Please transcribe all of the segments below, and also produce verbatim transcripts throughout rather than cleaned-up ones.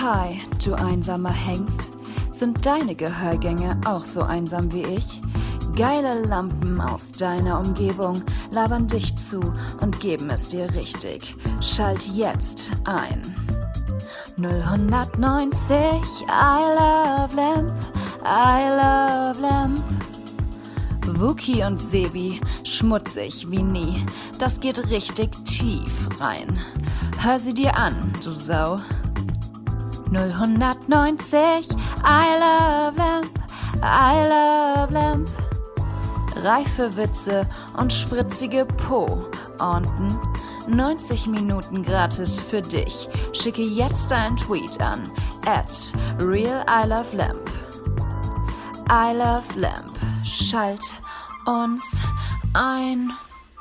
Hi, du einsamer Hengst. Sind deine Gehörgänge auch so einsam wie ich? Geile Lampen aus deiner Umgebung labern dich zu und geben es dir richtig. Schalt jetzt ein. null neunzig, I love Lamp, I love Lamp. Wookie und Sebi, schmutzig wie nie, das geht richtig tief rein. Hör sie dir an, du Sau. null neunzig, I love Lamp, I love Lamp. Reife Witze und spritzige Po-Onten. neunzig Minuten gratis für dich. Schicke jetzt einen Tweet an at real I love Lamp. I love Lamp. Schalt uns ein.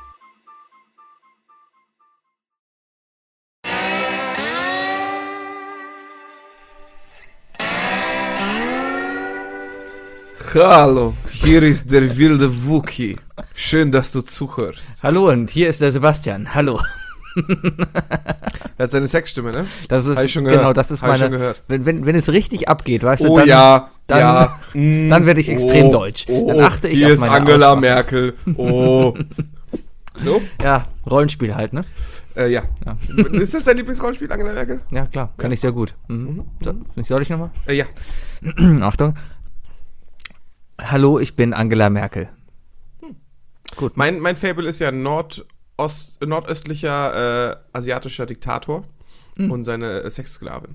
Hallo, hier ist der wilde Wookie. Schön, dass du zuhörst. Hallo, und hier ist der Sebastian. Hallo. Das ist deine Sexstimme, ne? Das ist, Hab ich schon gehört. Genau, das ist Hab ich meine. schon gehört. Wenn, wenn, wenn es richtig abgeht, weißt du, Oh dann, ja, dann, ja. dann werde ich extrem oh, deutsch. Oh, dann achte ich hier auf ist meine Angela Aussprache. Merkel. Oh. So? Ja, Rollenspiel halt, ne? Äh, ja. Ja. Ist das dein Lieblingsrollenspiel, Angela Merkel? Ja, klar, kann Ja. ich sehr gut. Mhm. So, soll ich nochmal? Äh, ja. Achtung. Hallo, ich bin Angela Merkel. Gut. Mein, mein Fable ist ja Nordost, nordöstlicher äh, asiatischer Diktator Mhm. und seine äh, Sexsklavin.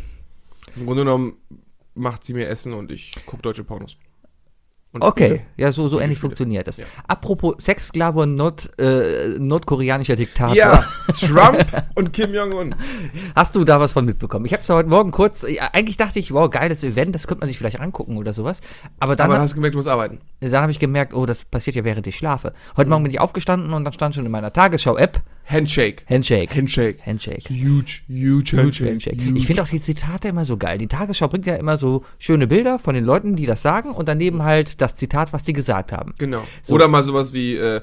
Im Grunde genommen macht sie mir Essen und ich gucke deutsche Pornos. Und Okay, spiele. ja, so, so Und ähnlich Spiele. funktioniert das. Ja. Apropos Sexsklave und Nord, äh, nordkoreanischer Diktator. Ja, Trump und Kim Jong-un. Hast du da was von mitbekommen? Ich habe es ja heute Morgen kurz, ja, eigentlich dachte ich, wow, geiles Event, das könnte man sich vielleicht angucken oder sowas. Aber dann, Aber hast du gemerkt, du musst arbeiten. dann habe ich gemerkt, oh, das passiert ja während ich schlafe. Heute Morgen bin ich aufgestanden und dann stand schon in meiner Tagesschau-App Handshake. Handshake. Handshake. Handshake. Huge, huge Handshake. Handshake. Huge. Ich finde auch die Zitate immer so geil. Die Tagesschau bringt ja immer so schöne Bilder von den Leuten, die das sagen und daneben halt das Zitat, was die gesagt haben. Genau. So. Oder mal sowas wie äh,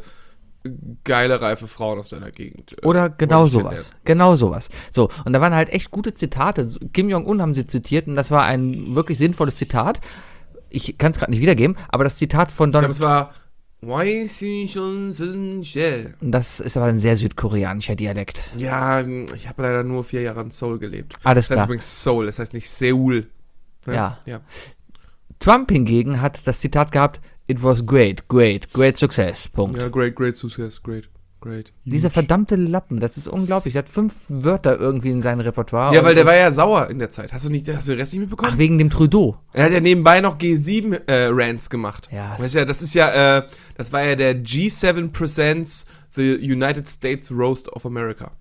geile, reife Frauen aus deiner Gegend. Äh, Oder genau wollte ich sowas. kennenlernen. Genau sowas. So, und da waren halt echt gute Zitate. Kim Jong-un haben sie zitiert und das war ein wirklich sinnvolles Zitat. Ich kann es gerade nicht wiedergeben, aber das Zitat von Ich glaube, Donald es war Why si shun sun she. Das ist aber ein sehr südkoreanischer Dialekt. Ja, ich habe leider nur vier Jahre in Seoul gelebt. Alles Das heißt klar. übrigens Seoul, das heißt nicht Seoul. Ne? Ja. ja. Trump hingegen hat das Zitat gehabt, it was great, great, great success. Punkt. Ja, great, great success, great, great. Dieser Huge. verdammte Lappen, das ist unglaublich. Der hat fünf Wörter irgendwie in seinem Repertoire. Ja, und- weil der war ja sauer in der Zeit. Hast du nicht, hast du den Rest nicht mitbekommen? Ach, wegen dem Trudeau. Er hat ja nebenbei noch G sieben äh, Rants gemacht. Ja, Weißt ja, das ist ja, äh, das war ja der G seven Presents the United States Roast of America.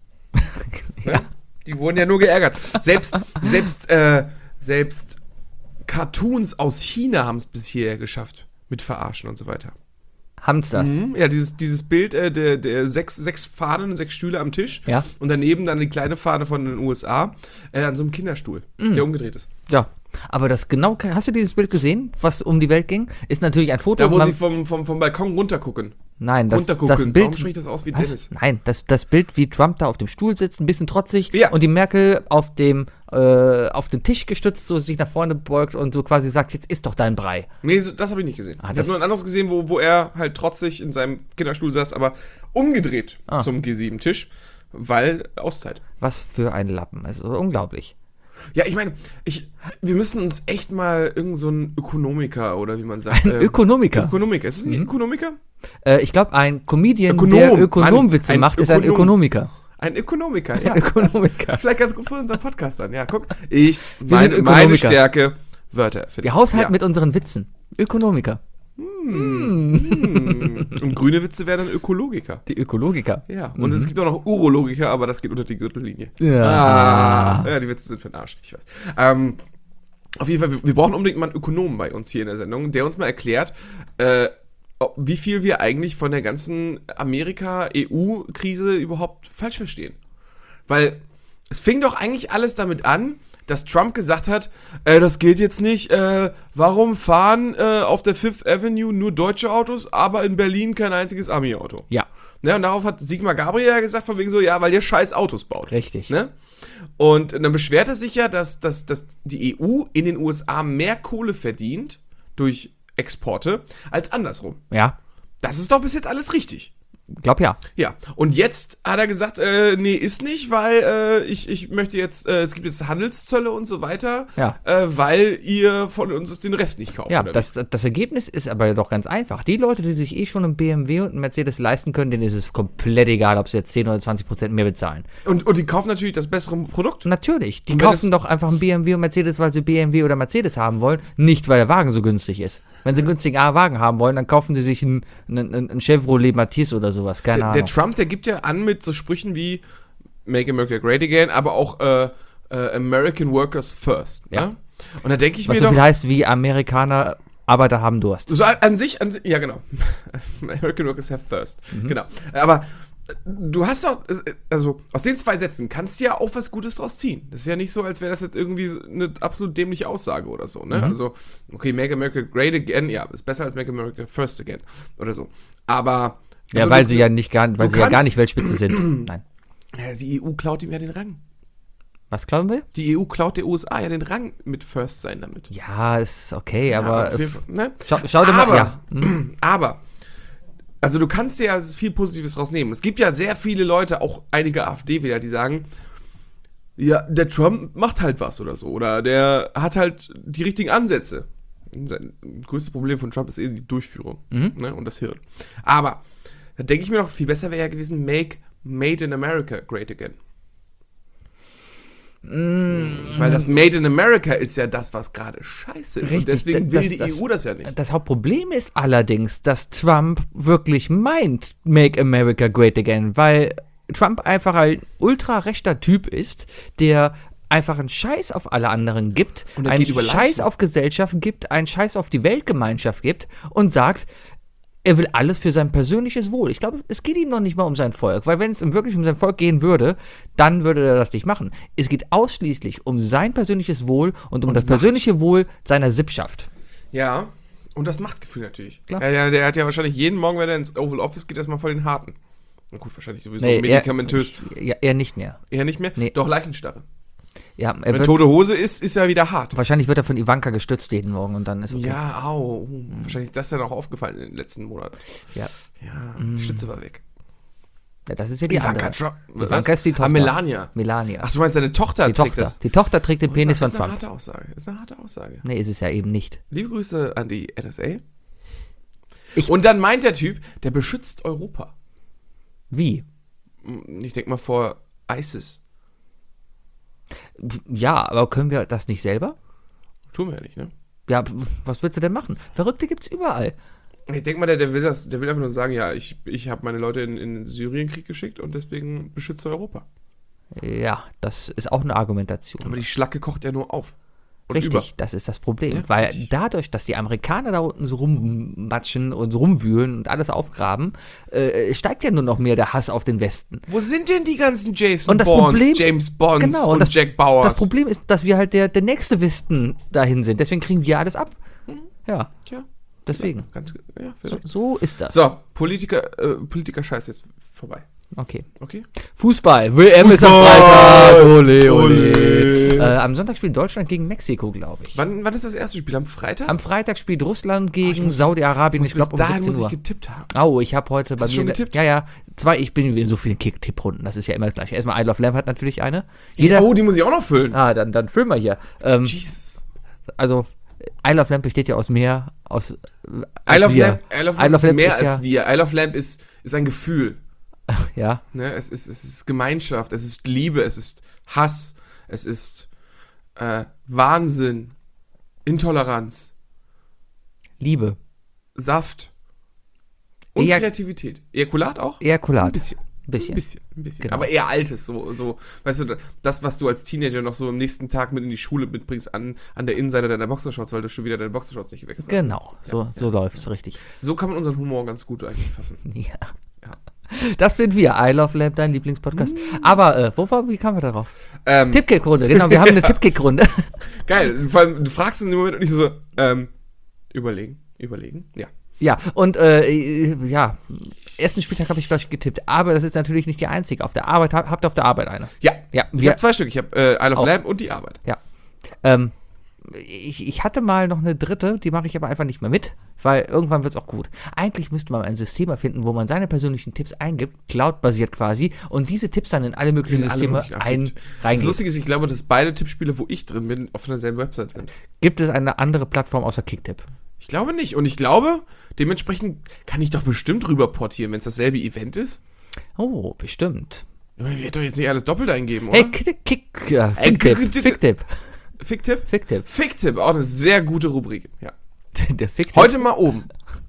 Ja. Die wurden ja nur geärgert. Selbst, selbst, äh, selbst Cartoons aus China haben es bis hierher geschafft. Mit Verarschen und so weiter. Haben's das? Mhm. Ja, dieses, dieses Bild äh, der, der sechs, sechs Fahnen, sechs Stühle am Tisch. Ja. Und daneben dann die kleine Fahne von den U S A äh, an so einem Kinderstuhl, Mhm. der umgedreht ist. Ja. Aber das genau, hast du dieses Bild gesehen, was um die Welt ging? Ist natürlich ein Foto. Da, wo man- sie vom, vom, vom Balkon runtergucken. Nein, das, runtergucken. das Bild. Warum spricht das aus wie Was? Dennis? Nein, das, das Bild, wie Trump da auf dem Stuhl sitzt, ein bisschen trotzig Ja. und die Merkel auf dem, äh, auf den Tisch gestützt, so sich nach vorne beugt und so quasi sagt, jetzt isst doch dein Brei. Nee, so, das habe ich nicht gesehen. Ah, ich das- habe nur ein anderes gesehen, wo, wo er halt trotzig in seinem Kinderstuhl saß, aber umgedreht Ah. zum G sieben Tisch, weil Auszeit. Was für ein Lappen. Also unglaublich. Ja, ich meine, ich, wir müssen uns echt mal irgend so einen Ökonomiker oder wie man sagt. Ein ähm, Ökonomiker. Ökonomiker. Ist es ein Mhm. Ökonomiker? Äh, ich glaube, ein Comedian, Ökonom. der Ökonomwitze Mann, ein macht, ist ein Ökonom. Ökonomiker. Ein Ökonomiker, ja. Ökonomiker. Das ist vielleicht ganz gut für unseren Podcast an. Ja, guck. Ich, Wir mein, sind meine Ökonomiker. Stärke, Wörter. Wir haushalten ja. mit unseren Witzen. Ökonomiker. Und grüne Witze wären dann Ökologiker. Die Ökologiker. Ja, und es gibt auch noch Urologiker, aber das geht unter die Gürtellinie. Ja. Ah, ja, die Witze sind für den Arsch, ich weiß. Ähm, auf jeden Fall, wir, wir brauchen unbedingt mal einen Ökonomen bei uns hier in der Sendung, der uns mal erklärt, äh, ob- wie viel wir eigentlich von der ganzen Amerika-E U-Krise überhaupt falsch verstehen. Weil es fing doch eigentlich alles damit an, dass Trump gesagt hat, äh, das geht jetzt nicht, äh, warum fahren äh, auf der Fifth Avenue nur deutsche Autos, aber in Berlin kein einziges Ami-Auto? Ja. Ne? Und darauf hat Sigmar Gabriel ja gesagt, von wegen so, ja, weil ihr scheiß Autos baut. Richtig. Ne? Und dann beschwert er sich ja, dass, dass, dass die E U in den U S A mehr Kohle verdient durch Exporte als andersrum. Ja, Das ist doch bis jetzt alles richtig. glaub ja. Ja, und jetzt hat er gesagt, äh, nee, ist nicht, weil äh, ich, ich möchte jetzt, äh, es gibt jetzt Handelszölle und so weiter, Ja. äh, weil ihr von uns den Rest nicht kauft. Ja, oder das, das Ergebnis ist aber doch ganz einfach. Die Leute, die sich eh schon einen B M W und einen Mercedes leisten können, denen ist es komplett egal, ob sie jetzt zehn oder zwanzig Prozent mehr bezahlen. wie? Und, und die kaufen natürlich das bessere Produkt. Natürlich, die Und wenn kaufen es- doch einfach einen B M W und Mercedes, weil sie B M W oder Mercedes haben wollen, nicht weil der Wagen so günstig ist. Wenn sie einen günstigen A-Wagen haben wollen, dann kaufen sie sich einen, einen, einen Chevrolet Matiz oder sowas, keine Der, der Ahnung. Trump, der gibt ja an mit so Sprüchen wie Make America Great Again, aber auch äh, äh, American Workers First. Ja. Ne? Und da denke ich Was mir so doch, viel heißt wie Amerikaner, Arbeiter haben Durst. so an, an sich, an sich, ja genau. American Workers have thirst. Mhm. Genau. Aber äh, du hast doch, äh, also aus den zwei Sätzen kannst du ja auch was Gutes draus ziehen. Das ist ja nicht so, als wäre das jetzt irgendwie so eine absolut dämliche Aussage oder so. Mhm. Ne? Also, okay, Make America Great Again, ja, ist besser als Make America First Again oder so. Aber Ja, also weil du- sie ja nicht gar, weil du sie ja gar kannst- nicht Weltspitze sind. Nein. ja, die E U klaut ihm ja den Rang. Was glauben wir? Die E U klaut der U S A ja den Rang mit First sein damit. Ja, ist okay, Ja, aber auf jeden Fall, ne? schau, schau dir Aber- mal. Ja. Hm? Aber, also du kannst dir ja viel Positives rausnehmen. Es gibt ja sehr viele Leute, auch einige AfD-Wähler, die sagen, ja, der Trump macht halt was oder so. Oder der hat halt die richtigen Ansätze. Sein größtes Problem von Trump ist eh die Durchführung, ne, und das Hirn. Aber, da denke ich mir noch, viel besser wäre ja gewesen, make Made in America great again. Weil das Made in America ist ja das, was gerade scheiße ist. Richtig, und deswegen das- will die das- E U das ja nicht. Das Hauptproblem ist allerdings, dass Trump wirklich meint, Make America Great Again, weil Trump einfach ein ultra rechter Typ ist, der einfach einen Scheiß auf alle anderen gibt, Und er einen geht über Scheiß Leichen. auf Gesellschaft gibt, einen Scheiß auf die Weltgemeinschaft gibt und sagt, er will alles für sein persönliches Wohl. Ich glaube, es geht ihm noch nicht mal um sein Volk, weil wenn es ihm wirklich um sein Volk gehen würde, dann würde er das nicht machen. Es geht ausschließlich um sein persönliches Wohl und um das Macht. persönliche Wohl seiner Sippschaft. Ja, und das Machtgefühl natürlich. Klar. Ja, ja, der hat ja wahrscheinlich jeden Morgen, wenn er ins Oval Office geht, erstmal vor den Harten. Na gut, wahrscheinlich sowieso Nee, medikamentös. Er, ja, er nicht mehr. Eher nicht mehr? Nee. Doch, Leichenstarre. Ja, er Wenn wird, tote Hose ist, ist er wieder hart. wahrscheinlich wird er von Ivanka gestützt jeden Morgen und dann ist okay. Ja, au. Uh, Wahrscheinlich ist das dann auch aufgefallen in den letzten Monaten. Ja. Ja, die Stütze war weg. Ja, das ist ja die Ivanka andere. Trump. Ivanka ist die Tochter. Ah, Melania. Melania. Ach, du meinst, deine Tochter die trägt Tochter. das? Die Tochter trägt den Penis das von ist eine Trump. harte Aussage. Das ist eine harte Aussage. Nee, ist es ja eben nicht. Liebe Grüße an die N S A. Ich- Und dann meint der Typ, der beschützt Europa. Wie? Ich denke mal vor ISIS. Ja, aber können wir das nicht selber? Tun wir ja nicht, ne? Ja, was willst du denn machen? Verrückte gibt's überall. Ich denke mal, der, der will das, der will einfach nur sagen, ja, ich, ich habe meine Leute in, in den Syrienkrieg geschickt und deswegen beschützt er Europa. Ja, das ist auch eine Argumentation. Aber die Schlacke kocht ja nur auf. Und Richtig, über. das ist das Problem. Ja, weil richtig. dadurch, dass die Amerikaner da unten so rummatschen und so rumwühlen und alles aufgraben, äh, steigt ja nur noch mehr der Hass auf den Westen. Wo sind denn die ganzen Jason Und das Bonds, Problem- James Bonds Genau, und das, Jack Bauers? Das Problem ist, dass wir halt der, der nächste Westen dahin sind. Deswegen kriegen wir alles ab. Ja, Ja, deswegen. ja, ganz, ja, So, vielleicht. so ist das. So, Politiker, äh, Politiker-Scheiß jetzt vorbei. Okay. Okay? Fußball. W M ist am Fußball! Freitag. Ole, ole. Ole. Äh, am Sonntag spielt Deutschland gegen Mexiko, glaube ich. Wann, wann ist das erste Spiel? Am Freitag? Am Freitag spielt Russland Oh, ich gegen muss- Saudi-Arabien. muss Ich glaube um bis dahin siebzehn muss Uhr. ich getippt haben. Oh, ich habe heute bei Hast du mir. schon getippt? Ja, ja. Zwei, ich bin in so vielen Kick- Tipprunden. Das ist ja immer gleich. Erstmal I Love Lamp hat natürlich eine. Jeder. Oh, die muss ich auch noch füllen. Ah, dann, dann füllen wir hier. Ähm, Jesus. also, I Love Lamp besteht ja aus mehr. Aus, äh, I als Love wir. Lamp, I Love I Lamp Love ist Lamp mehr ist ja- als wir. I Love Lamp ist, ist ein Gefühl. Ja. Ne? Es, ist, es ist Gemeinschaft, es ist Liebe, es ist Hass, es ist äh, Wahnsinn, Intoleranz, Liebe. Saft und Eja- Kreativität. Ejakulat auch? Ejakulat. Ein bisschen. Bisschen. Ein bisschen, ein bisschen. Genau. Aber eher altes, so, so, weißt du, das, was du als Teenager noch so am nächsten Tag mit in die Schule mitbringst, an, an der Innenseite deiner Boxershorts, weil du schon wieder deine Boxershorts nicht gewechselt hast. Genau. So, so läuft's richtig. So kann man unseren Humor ganz gut eigentlich fassen. Ja. Ja. Das sind wir. I Love Lamp, dein Lieblingspodcast. Aber, äh, wo war, wie kamen wir darauf? Ähm, Tippkick-Runde, genau, wir haben eine Tippkick-Runde. Geil, vor allem, du fragst in dem Moment und ich so, ähm, überlegen, überlegen, ja. Ja, und äh, ja, ersten Spieltag habe ich, glaube ich, getippt. Aber das ist natürlich nicht die einzige. Auf der Arbeit, habt ihr auf der Arbeit eine? Ja, Ja, ich wir- habe zwei Stück. Ich habe äh, Isle of Auch. Lamb und die Arbeit. Ja. Ähm, ich, ich hatte mal noch eine dritte, die mache ich aber einfach nicht mehr mit, weil irgendwann wird es auch gut. Eigentlich müsste man ein System erfinden, wo man seine persönlichen Tipps eingibt, Cloud-basiert quasi, und diese Tipps dann in alle möglichen In alle Systeme möglichen ein, abgibt. Das reingeht. Lustige ist, ich glaube, dass beide Tippspiele, wo ich drin bin, auf derselben Website sind. Gibt es eine andere Plattform außer Kicktipp? Ich glaube nicht. Und ich glaube, dementsprechend kann ich doch bestimmt rüber portieren, wenn es dasselbe Event ist. Oh, bestimmt. Ich werde doch jetzt nicht alles doppelt eingeben, oder? Hey, Kick, Kick, äh, Ey, Ficktipp, Kick- Kick- Ficktipp, Ficktipp? Ficktipp. Ficktipp, auch eine sehr gute Rubrik. Ja. Der Ficktipp. Heute mal oben.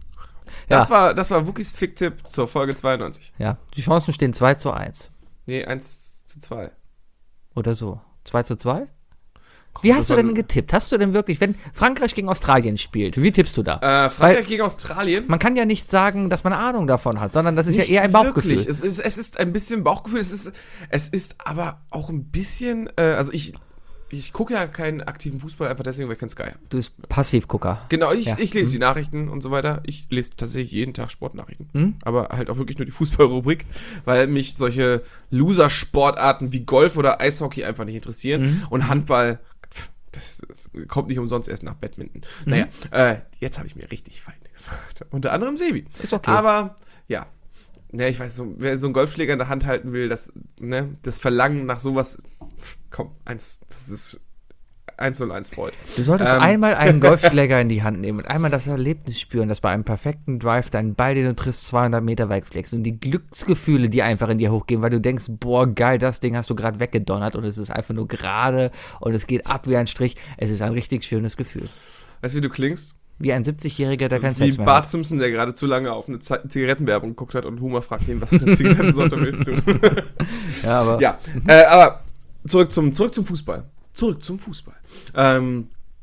Das, Ja. war, das war Wookies Ficktipp zur Folge zweiundneunzig. Ja, die Chancen stehen zwei zu eins. Nee, eins zu zwei. Oder so. zwei zu zwei? Wie hast das du war- denn getippt? Hast du denn wirklich, wenn Frankreich gegen Australien spielt, wie tippst du da? Äh, Frankreich Weil- gegen Australien. Man kann ja nicht sagen, dass man eine Ahnung davon hat, sondern das ist Nicht ja eher ein Bauchgefühl. Wirklich. Es ist, es ist ein bisschen Bauchgefühl. Es ist, es ist aber auch ein bisschen. Äh, also ich, ich gucke ja keinen aktiven Fußball, einfach deswegen, weil ich kein Sky habe. Du bist Passivgucker. Genau, ich, Ja. ich lese die Nachrichten und so weiter. Ich lese tatsächlich jeden Tag Sportnachrichten. Mhm. Aber halt auch wirklich nur die Fußballrubrik, weil mich solche Loser-Sportarten wie Golf oder Eishockey einfach nicht interessieren. Mhm. Und Handball, pff, das, das kommt nicht umsonst erst nach Badminton. Mhm. Naja, äh, jetzt habe ich mir richtig Feinde gemacht. Unter anderem Sebi. Ist okay. Aber, ja. Ne, ich weiß, so, wer so einen Golfschläger in der Hand halten will, das, ne, das Verlangen nach sowas, pff, komm, eins, das ist eins null eins Freud. Du solltest Ähm. einmal einen Golfschläger in die Hand nehmen und einmal das Erlebnis spüren, dass bei einem perfekten Drive dein Ball, den du triffst, zweihundert Meter weit fliegst und die Glücksgefühle, die einfach in dir hochgehen, weil du denkst, boah, geil, das Ding hast du gerade weggedonnert und es ist einfach nur gerade und es geht ab wie ein Strich. Es ist ein richtig schönes Gefühl. Weißt du, wie du klingst? Wie ein siebzigjähriger, der kein Wie Sex mehr Bart hat. Simpson, der gerade zu lange auf eine Ze- Zigarettenwerbung geguckt hat und Homer fragt ihn, was für eine Zigarettensorte willst du? Ja, aber Ja, äh, aber zurück zum, zurück zum Fußball. Zurück zum Fußball. Ähm,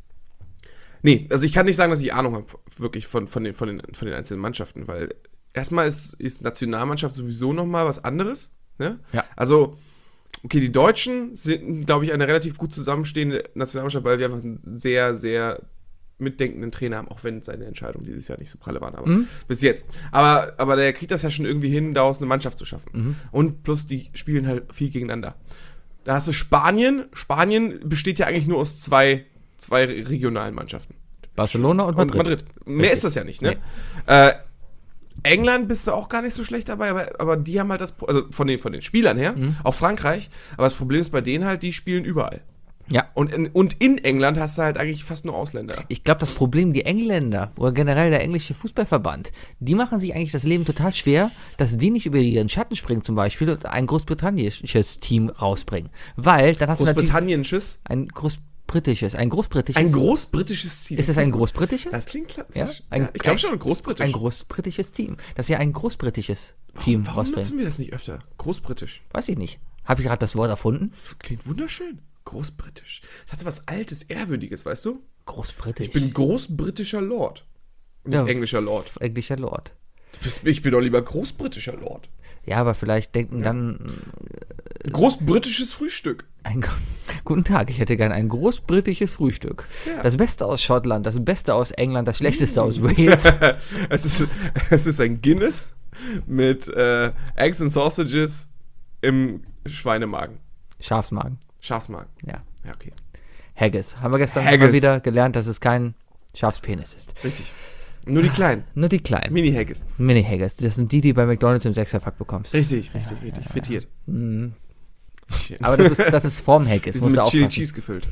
nee, also ich kann nicht sagen, dass ich Ahnung habe, wirklich von, von, den, von, den, von den einzelnen Mannschaften, weil erstmal ist, ist Nationalmannschaft sowieso nochmal was anderes. Ne? Ja. Also, okay, die Deutschen sind, glaube ich, eine relativ gut zusammenstehende Nationalmannschaft, weil wir einfach einen sehr, sehr mitdenkenden Trainer haben, auch wenn seine Entscheidung dieses Jahr nicht so pralle waren, aber Mhm. bis jetzt. Aber, aber der kriegt das ja schon irgendwie hin, daraus eine Mannschaft zu schaffen. Mhm. Und plus, die spielen halt viel gegeneinander. Da hast du Spanien. Spanien besteht ja eigentlich nur aus zwei, zwei regionalen Mannschaften. Barcelona und Madrid. Mehr Richtig. ist das ja nicht, ne? Äh, England bist du auch gar nicht so schlecht dabei, aber, aber die haben halt das, Pro- also von den, von den Spielern her, Mhm. auch Frankreich, aber das Problem ist bei denen halt, die spielen überall. Ja. Und in, und in England hast du halt eigentlich fast nur Ausländer. Ich glaube, das Problem, die Engländer oder generell der englische Fußballverband, die machen sich eigentlich das Leben total schwer, dass die nicht über ihren Schatten springen zum Beispiel und ein großbritannisches Team rausbringen. Weil dann hast du natürlich Großbritanniensches, ein großbritisches, ein großbritisches. ein großbritisches Team. Ist es ein großbritisches? Das klingt klassisch. Ja, Ja, ein- ich glaube schon, ein großbritisch. Ein großbritisches Team. Das ist ja ein großbritisches Team Warum rausbringen. nutzen wir das nicht öfter? Großbritisch. Weiß ich nicht. Habe ich gerade das Wort erfunden? Klingt wunderschön. Großbritisch. Das hat so was Altes, Ehrwürdiges, weißt du? Großbritisch. Ich bin großbritischer Lord. Nicht Ja. englischer Lord. englischer Lord. Du bist- Ich bin doch lieber großbritischer Lord. Ja, aber vielleicht denken dann Großbritisches Frühstück. ein, Guten Tag, ich hätte gern ein großbritisches Frühstück. Ja. Das Beste aus Schottland, das Beste aus England, das Schlechteste aus Wales. es, ist, es ist ein Guinness mit äh, Eggs and Sausages im Schweinemagen. Schafsmagen. Schafsmagen. Ja. Ja, okay. Haggis. Haben wir gestern Haggis. mal wieder gelernt, dass es kein Schafspenis ist. Richtig. Nur die kleinen. Nur die kleinen. Mini-Haggis. Mini-Haggis. Das sind die, die bei McDonalds im Sechserpack bekommst. Richtig, richtig, richtig. Frittiert. Mhm. Aber das ist, das ist vorm Haggis. Die sind Musst du mit Chili aufpassen. Cheese gefüllt.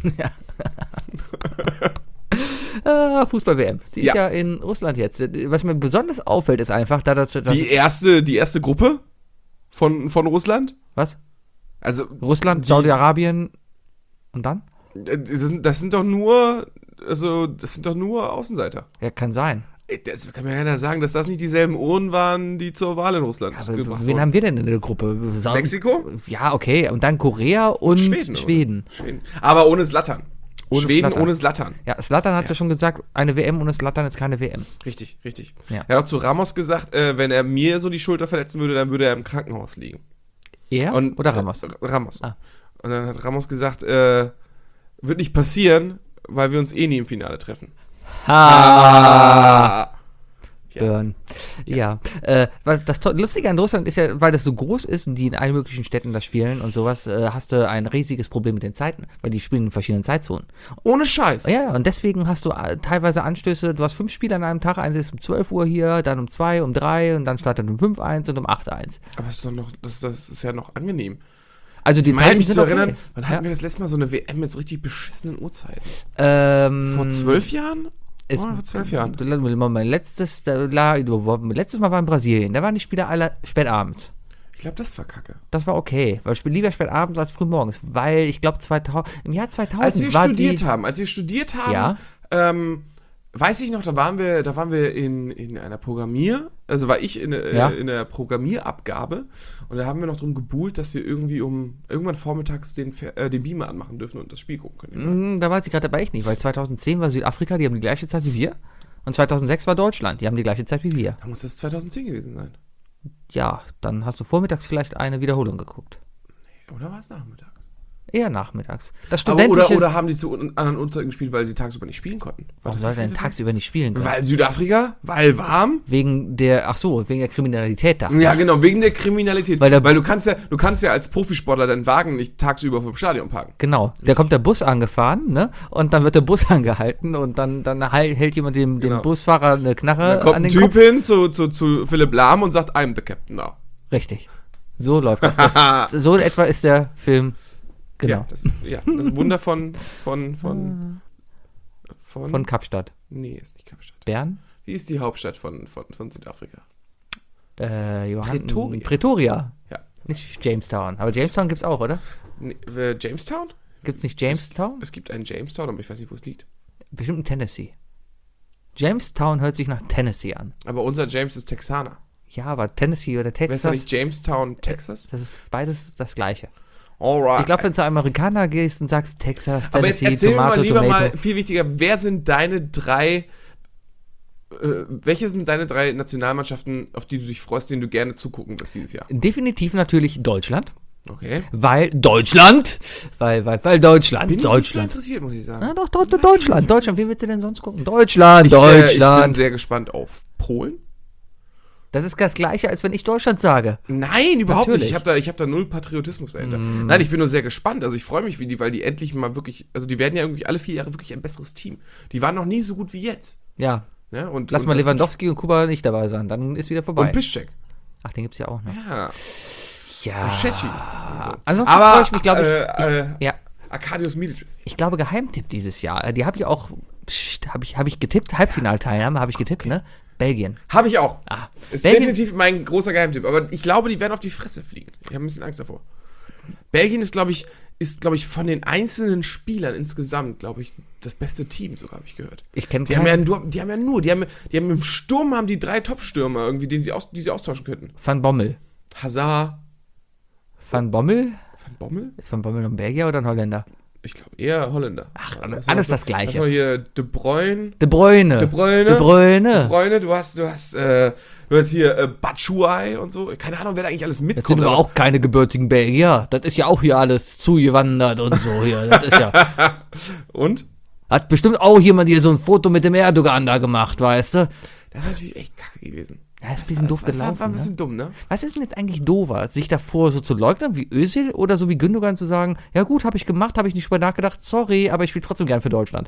Ah, Fußball-W M. Die ist Ja. ja in Russland jetzt. Was mir besonders auffällt, ist einfach, da das, das Die erste, die erste Gruppe von, von Russland. was? Also, Russland, Die- Saudi-Arabien und dann? das sind, das sind doch nur, also, das sind doch nur Außenseiter. Ja, kann sein. Ey, Das kann mir keiner sagen, dass das nicht dieselben Uhren waren, die zur Wahl in Russland Aber gebracht wen wurden. haben wir denn in der Gruppe? Sa- Mexiko? Ja, okay. Und dann Korea und Schweden, Schweden. oder? Schweden. Aber ohne Zlatan. Ohne Schweden Zlatan. ohne Zlatan. Ja, Zlatan hat ja. Ja. schon gesagt, eine W M ohne Zlatan ist keine W M. Richtig, richtig. Ja. Er hat auch zu Ramos gesagt, äh, wenn er mir so die Schulter verletzen würde, dann würde er im Krankenhaus liegen. Er Und, oder Ramos? Äh, Ramos. Ah. Und dann hat Ramos gesagt, äh, wird nicht passieren, weil wir uns eh nie im Finale treffen. Ha! Burn. Ja. Äh, was das to- Lustige an Russland ist ja, weil das so groß ist und die in allen möglichen Städten das spielen und sowas, äh, hast du ein riesiges Problem mit den Zeiten, weil die spielen in verschiedenen Zeitzonen. Ohne Scheiß. Ja, und deswegen hast du äh, teilweise Anstöße, du hast fünf Spiele an einem Tag, eins ist um zwölf Uhr hier, dann um zwei, um drei und dann startet um fünf eins und um acht eins. Aber das ist, doch noch, das, das ist ja noch angenehm. Also die Ich meine Zeiten mich sind zu okay. erinnern, wann hatten Ja. wir das letzte Mal so eine W M mit so richtig beschissenen Uhrzeiten? Ähm, Vor zwölf Jahren? Es, oh, vor zwölf Jahren. Mein letztes, letztes Mal war in Brasilien, da waren die Spiele alle spät abends. Ich glaube, das war kacke. Das war okay, weil ich spiele lieber spät abends als früh morgens, weil ich glaube im Jahr zweitausend Als wir war studiert die, haben, als wir studiert haben, Ja. ähm, weiß ich noch, da waren wir, da waren wir in, in einer Programmier, also war ich in, äh, Ja. in der Programmierabgabe und da haben wir noch drum gebuhlt, dass wir irgendwie um irgendwann vormittags den, Fer- äh, den Beamer anmachen dürfen und das Spiel gucken können. Mm, da weiß ich gerade dabei ich nicht, weil zweitauszehn war Südafrika, die haben die gleiche Zeit wie wir und zweitausendsechs war Deutschland, die haben die gleiche Zeit wie wir. Da muss das zweitausendzehn gewesen sein. Ja, dann hast du vormittags vielleicht eine Wiederholung geguckt. Oder war es nachmittags? Eher nachmittags. Das Aber, studentische... oder, oder haben die zu un- anderen Unterrichten gespielt, weil sie tagsüber nicht spielen konnten? Warum soll er denn tagsüber nicht spielen können? Weil Südafrika, weil warm. Wegen der, ach so, wegen der Kriminalität da. Ja, genau, wegen der Kriminalität. Weil Weil, der- du kannst ja, du kannst ja als Profisportler deinen Wagen nicht tagsüber vom Stadion parken. Genau, da kommt der Bus angefahren, ne? Und dann wird der Bus angehalten und dann, dann heil- hält jemand dem, dem Genau. Busfahrer eine Knarre Da kommt an ein den Typ Kopf. hin zu, zu, zu Philipp Lahm und sagt, I'm the captain now. Richtig. So läuft das. das. So etwa ist der Film. Genau. Ja, das, ja, das Wunder von, von, von, von, Von Kapstadt. nee, ist nicht Kapstadt. Bern? Wie ist die Hauptstadt von, von, von Südafrika? Äh, Johann, Pretoria. Pretoria. Ja. Nicht Jamestown. Aber Jamestown gibt's auch, oder? Nee, äh, Jamestown? Gibt's nicht Jamestown? Es gibt einen Jamestown, aber ich weiß nicht, wo es liegt. Bestimmt in Tennessee. Jamestown hört sich nach Tennessee an. Aber unser James ist Texaner. Ja, aber Tennessee oder Wer ist da Texas, nicht Jamestown, Texas? das ist beides das Gleiche. Alright. Ich glaube, wenn du zu einem Amerikaner gehst und sagst Texas, Aber jetzt Tennessee, erzähl mir Tomato, mal lieber Tomato. mal, viel wichtiger, wer sind deine drei, äh, welche sind deine drei Nationalmannschaften, auf die du dich freust, denen du gerne zugucken wirst dieses Jahr? Definitiv natürlich Deutschland, Okay. weil Deutschland, weil, weil, weil Deutschland, Bin ich nicht so Deutschland. interessiert, muss ich sagen. Na doch, doch, doch, Deutschland, Deutschland, wen willst du denn sonst gucken? Deutschland, Ich, äh, ich bin Deutschland. sehr gespannt auf Polen. Das ist das Gleiche, als wenn ich Deutschland sage. Nein, überhaupt Natürlich. nicht. Ich habe da, ich hab da null Patriotismus dahinter. Nein, ich bin nur sehr gespannt. Also ich freue mich, wie die, weil die endlich mal wirklich, also die werden ja irgendwie alle vier Jahre wirklich ein besseres Team. Die waren noch nie so gut wie jetzt. Ja, Ja, und, lass und mal das- Lewandowski und Kuba nicht dabei sein, dann ist wieder vorbei. Und Piszczek. Ach, den gibt's ja auch noch. Ja. Ja. Und Szczecin. Und so. Ansonsten Aber, freue ich mich, glaube ich, äh, äh, ja. Arkadiusz Milik. Ich glaube, Geheimtipp dieses Jahr. Die habe ich auch, habe ich, hab ich getippt, Halbfinalteilnahme habe ich getippt, ne? Belgien. Habe ich auch. Ah, Ist Belgien- definitiv mein großer Geheimtipp. Aber ich glaube, die werden auf die Fresse fliegen. Ich habe ein bisschen Angst davor. Belgien ist, glaube ich, ist, glaube ich, von den einzelnen Spielern insgesamt, glaube ich, das beste Team, sogar habe ich gehört. Ich kenne Die haben, ja keinen. nur, die haben ja nur, die haben, die haben im Sturm haben die drei Top-Stürmer irgendwie, den sie aus, die sie austauschen könnten. Van Bommel. Hazard, Van Bommel? Van Bommel? Ist Van Bommel ein Belgier oder ein Holländer? Ich glaube eher Holländer. Ach, Was alles hast du- das Gleiche. Was haben wir hier? De Bruyne. De Bruyne. De Bruyne. De Bruyne. De Bruyne, du hast, du hast, äh, du hast hier äh, Batshuayi und so. Keine Ahnung, wer da eigentlich alles Das sind mitkommt. aber auch keine gebürtigen Belgier. Das ist ja auch hier alles zugewandert und so hier. Das ist ja. Und? Hat bestimmt auch jemand hier so ein Foto mit dem Erdogan da gemacht, weißt du? Das ist natürlich echt kacke gewesen. Ja, ist ein bisschen doof das war, gelaufen. war ein bisschen ne? dumm, ne? Was ist denn jetzt eigentlich doofer? Sich davor so zu leugnen wie Özil oder so wie Gündogan zu sagen, ja gut, habe ich gemacht, habe ich nicht drüber nachgedacht, sorry, aber ich spiele trotzdem gern für Deutschland.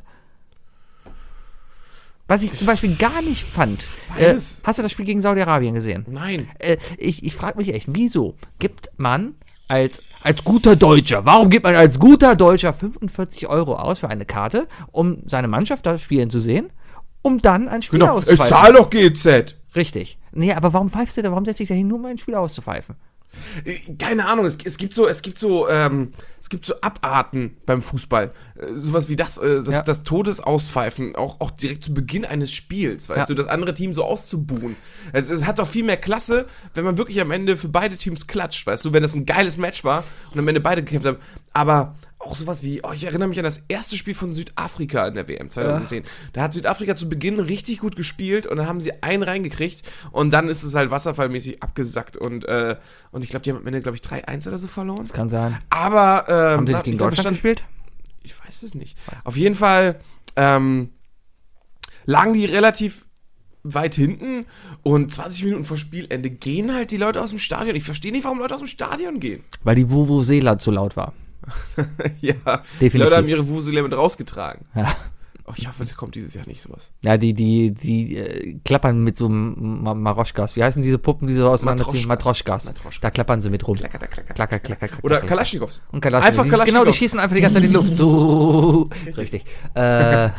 Was ich zum Beispiel gar nicht fand. Äh, Beides. hast du das Spiel gegen Saudi-Arabien gesehen? Nein. Äh, ich ich frage mich echt, wieso gibt man als, als guter Deutscher, warum gibt man als guter Deutscher fünfundvierzig Euro aus für eine Karte, um seine Mannschaft da spielen zu sehen, um dann ein Spiel Genau. Ich auszupfeifen? zahl doch G Z. Richtig. Nee, aber warum pfeifst du da, warum setzt dich da hin, nur um ein Spiel auszupfeifen? Äh, Keine Ahnung, es, es gibt so, es gibt so, ähm, es gibt so Abarten beim Fußball. Äh, sowas wie das, äh, das, Ja. das Todesaustpfeifen, auch, auch direkt zu Beginn eines Spiels, weißt Ja. du, das andere Team so auszubuhen. Es, es hat doch viel mehr Klasse, wenn man wirklich am Ende für beide Teams klatscht, weißt du, wenn das ein geiles Match war und am Ende beide gekämpft haben. Aber auch sowas wie, oh, ich erinnere mich an das erste Spiel von Südafrika in der W M zweitausendzehn. Da hat Südafrika zu Beginn richtig gut gespielt und dann haben sie einen reingekriegt und dann ist es halt wasserfallmäßig abgesackt und, äh, und ich glaube, die haben am Ende, glaube ich, drei eins oder so verloren. Das kann sein. Aber, ähm, Haben die na, nicht gegen ich glaub, Deutschland es stand- gespielt? Ich weiß es nicht. Auf jeden Fall ähm, lagen die relativ weit hinten und zwanzig Minuten vor Spielende gehen halt die Leute aus dem Stadion. Ich verstehe nicht, warum Leute aus dem Stadion gehen. Weil die Vuvuzela zu laut war. Ja, Definitiv. die Leute haben ihre Vuvuzela mit rausgetragen. Ja. Oh, ich hoffe, das kommt dieses Jahr nicht sowas. Ja, die, die, die äh, klappern mit so Ma- Maroschkas. Wie heißen diese Puppen, die so auseinanderziehen? Matroschkas. Matroschkas. Matroschkas. Da klappern sie mit rum. Klacker, klacker, klacker. Klacker, klacker, klacker. Oder klacker. Kalaschnikows. Und Kalaschnikows. Einfach Die- Kalaschnikows. Genau, die schießen einfach die ganze Zeit in die Luft. So. Richtig. Äh,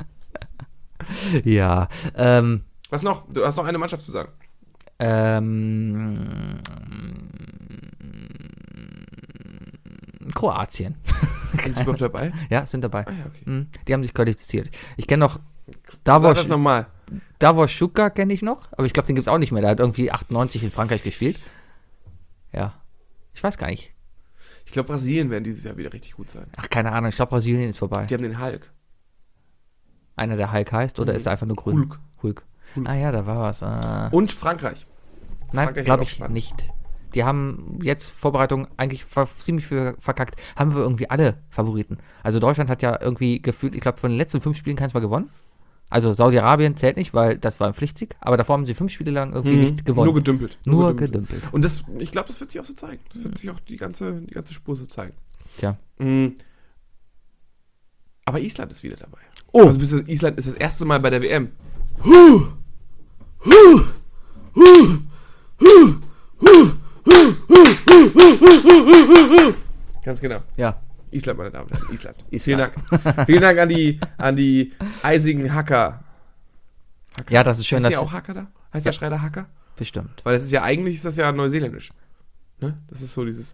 ja. Ähm, Was noch? Du hast noch eine Mannschaft zu sagen. ähm, Kroatien. Sind die überhaupt dabei? Ja, sind dabei. Ah ja, okay. Mhm. Die haben sich qualifiziert. Ich kenne noch Sag Davos, das nochmal. Davos Schuka kenne ich noch, aber ich glaube, den gibt es auch nicht mehr. Der hat irgendwie achtundneunzig in Frankreich gespielt. Ja. Ich weiß gar nicht. Ich glaube, Brasilien werden dieses Jahr wieder richtig gut sein. Ach, keine Ahnung. Ich glaube, Brasilien ist vorbei. Die haben den Hulk. Einer, der Hulk heißt, oder Mhm. ist er einfach nur grün? Hulk. Hulk. Hulk. Ah ja, da war was. Ah. Und Frankreich. Nein, Frankreich glaube wird auch ich spannend. nicht. Die haben jetzt Vorbereitung eigentlich ver ziemlich für verkackt. Haben wir irgendwie alle Favoriten. Also Deutschland hat ja irgendwie gefühlt, ich glaube, von den letzten fünf Spielen keins mal gewonnen. Also Saudi-Arabien zählt nicht, weil das war ein Pflichtsieg. Aber davor haben sie fünf Spiele lang irgendwie Mhm. nicht gewonnen. Nur gedümpelt. Nur gedümpelt. Und das, ich glaube, das wird sich auch so zeigen. Das wird sich auch die ganze, die ganze Spur so zeigen. Tja. Mhm. Aber Island ist wieder dabei. Oh. Also bis- Island ist das erste Mal bei der W M. Ganz genau. Ja. Island, meine Damen und Herren. Island. Island. Vielen Dank. Vielen Dank an die, an die eisigen Hacker. Hacker. Ja, das ist schön, Heißt dass... der auch Hacker da? Heißt Ja. der Schreider Hacker? Bestimmt. Weil das ist ja eigentlich, ist das ja neuseeländisch. Ne? Das ist so dieses...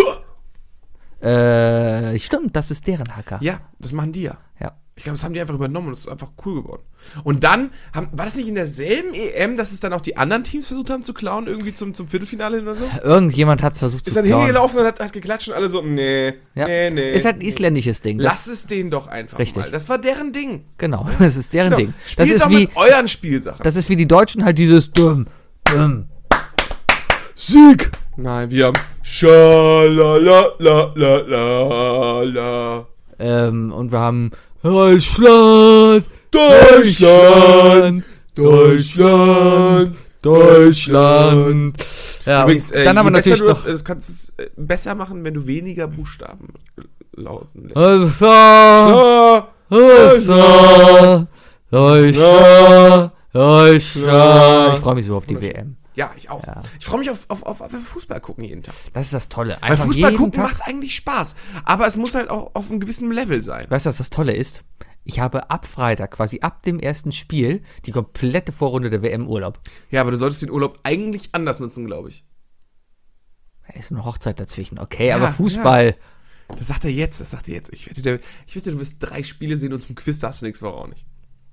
Äh, stimmt, das ist deren Hacker. Ja, das machen die ja. Ja. Ich glaube, das haben die einfach übernommen und es ist einfach cool geworden. Und dann, haben, war das nicht in derselben E M, dass es dann auch die anderen Teams versucht haben zu klauen, irgendwie zum, zum Viertelfinale hin oder so? Irgendjemand hat es versucht Ist zu dann klauen. hingelaufen und hat, hat geklatscht und alle so, nee, Ja. nee, nee. Ist halt ein isländisches Ding. Das, Lass es denen doch einfach Richtig. mal. Das war deren Ding. genau, das ist deren Genau. Ding. Spielt Das ist doch wie, mit euren Spielsachen. das ist wie die Deutschen halt dieses dumm, dumm. Sieg! Nein, wir haben Schalalalalala. Ähm, und wir haben Deutschland, Deutschland, Deutschland, Deutschland. Ja, Übrigens, und äh, dann haben wir je besser natürlich du das, noch das kannst es äh, besser machen, wenn du weniger Buchstaben äh, lauten lässt. Also, Ah, also, Deutschland, Deutschland. Ich freue mich so auf die W M. ja, ich auch. Ja. Ich freue mich auf, auf, auf, auf Fußball gucken jeden Tag. Das ist das Tolle. Weil Einfach Fußball jeden gucken Tag. macht eigentlich Spaß. Aber es muss halt auch auf einem gewissen Level sein. Weißt du, was das Tolle ist? Ich habe ab Freitag, quasi ab dem ersten Spiel, die komplette Vorrunde der W M Urlaub. Ja, aber du solltest den Urlaub eigentlich anders nutzen, glaube ich. Da ist eine Hochzeit dazwischen, okay, Ja, aber Fußball. Das sagt er jetzt, das sagt er jetzt. Ich wette, der, ich wette, du wirst drei Spiele sehen und zum Quiz darfst du nächste Woche auch nicht.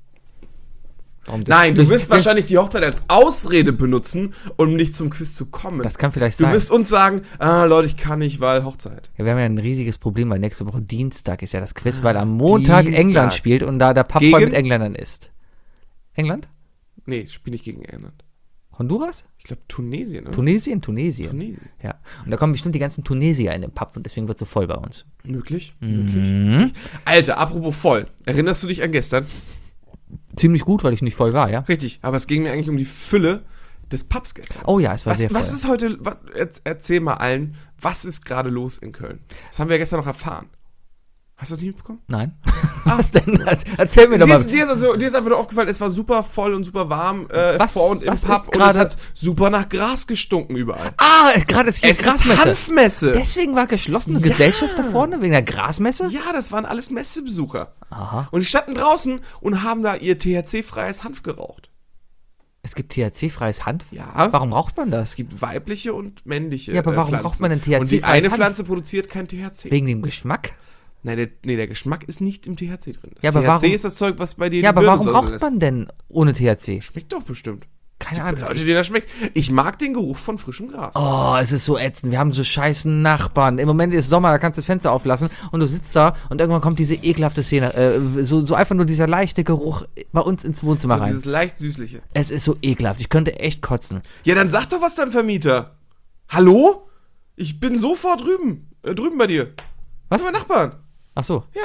Warum das- Nein, du das- wirst wahrscheinlich die Hochzeit als Ausrede benutzen, um nicht zum Quiz zu kommen. Das kann vielleicht Du sein. wirst uns sagen, ah, Leute, ich kann nicht, weil Hochzeit. Ja, wir haben ja ein riesiges Problem, weil nächste Woche Dienstag ist ja das Quiz, weil am Montag Dienstag. England spielt und da der Pub Gegen? voll mit Engländern ist. England? Nee, ich spiele nicht gegen England. Honduras? Ich glaube Tunesien, oder? Tunesien? Tunesien. Tunesien. Ja. Und da kommen bestimmt die ganzen Tunesier in den Pub und deswegen wird es so voll bei uns. Möglich, Mhm. möglich. Alter, apropos voll. Erinnerst du dich an gestern? Ziemlich gut, weil ich nicht voll war, ja? Richtig, aber es ging mir eigentlich um die Fülle des Pubs gestern. Oh ja, es war was, sehr voll. was ist heute, was, erz- erzähl mal allen, was ist gerade los in Köln? Das haben wir ja gestern noch erfahren. Hast du das nicht mitbekommen? Nein. Was denn? Erzähl mir doch Dir mal. ist, dir, ist also, dir ist einfach nur aufgefallen, es war super voll und super warm äh, Was- vor und im was Pub ist und es gerade- hat super nach Gras gestunken überall. Ah, gerade ist hier Es ist Grasmesse. Hanfmesse. Deswegen war geschlossene Ja. Gesellschaft da vorne, wegen der Grasmesse? Ja, das waren alles Messebesucher. Aha. Und die standen draußen und haben da ihr T H C-freies Hanf geraucht. Es gibt T H C-freies Hanf? Ja. Warum raucht man das? Es gibt weibliche und männliche Ja, aber warum äh, Pflanzen. raucht man denn T H C-freies Und die eine Hanf? Pflanze produziert kein T H C. Wegen dem Geschmack? Nein, der, nee, der Geschmack ist nicht im T H C drin. Das Ja, aber T H C warum- ist das Zeug, was bei dir Ja, die aber warum Wirbelsäule raucht lässt. man denn ohne T H C? Schmeckt doch bestimmt. Keine Leute, Ahnung. denen das schmeckt. Ich mag den Geruch von frischem Gras. Oh, es ist so ätzend. Wir haben so scheiß Nachbarn. Im Moment ist Sommer, da kannst du das Fenster auflassen und du sitzt da und irgendwann kommt diese ekelhafte Szene. Äh, so, so einfach nur dieser leichte Geruch bei uns ins Wohnzimmer so rein. dieses leicht süßliche. Es ist so ekelhaft. Ich könnte echt kotzen. Ja, dann sag doch was dein Vermieter. Hallo? Ich bin sofort drüben. Äh, drüben bei dir. Was? Bei meinem Nachbarn. Ach so. Ja.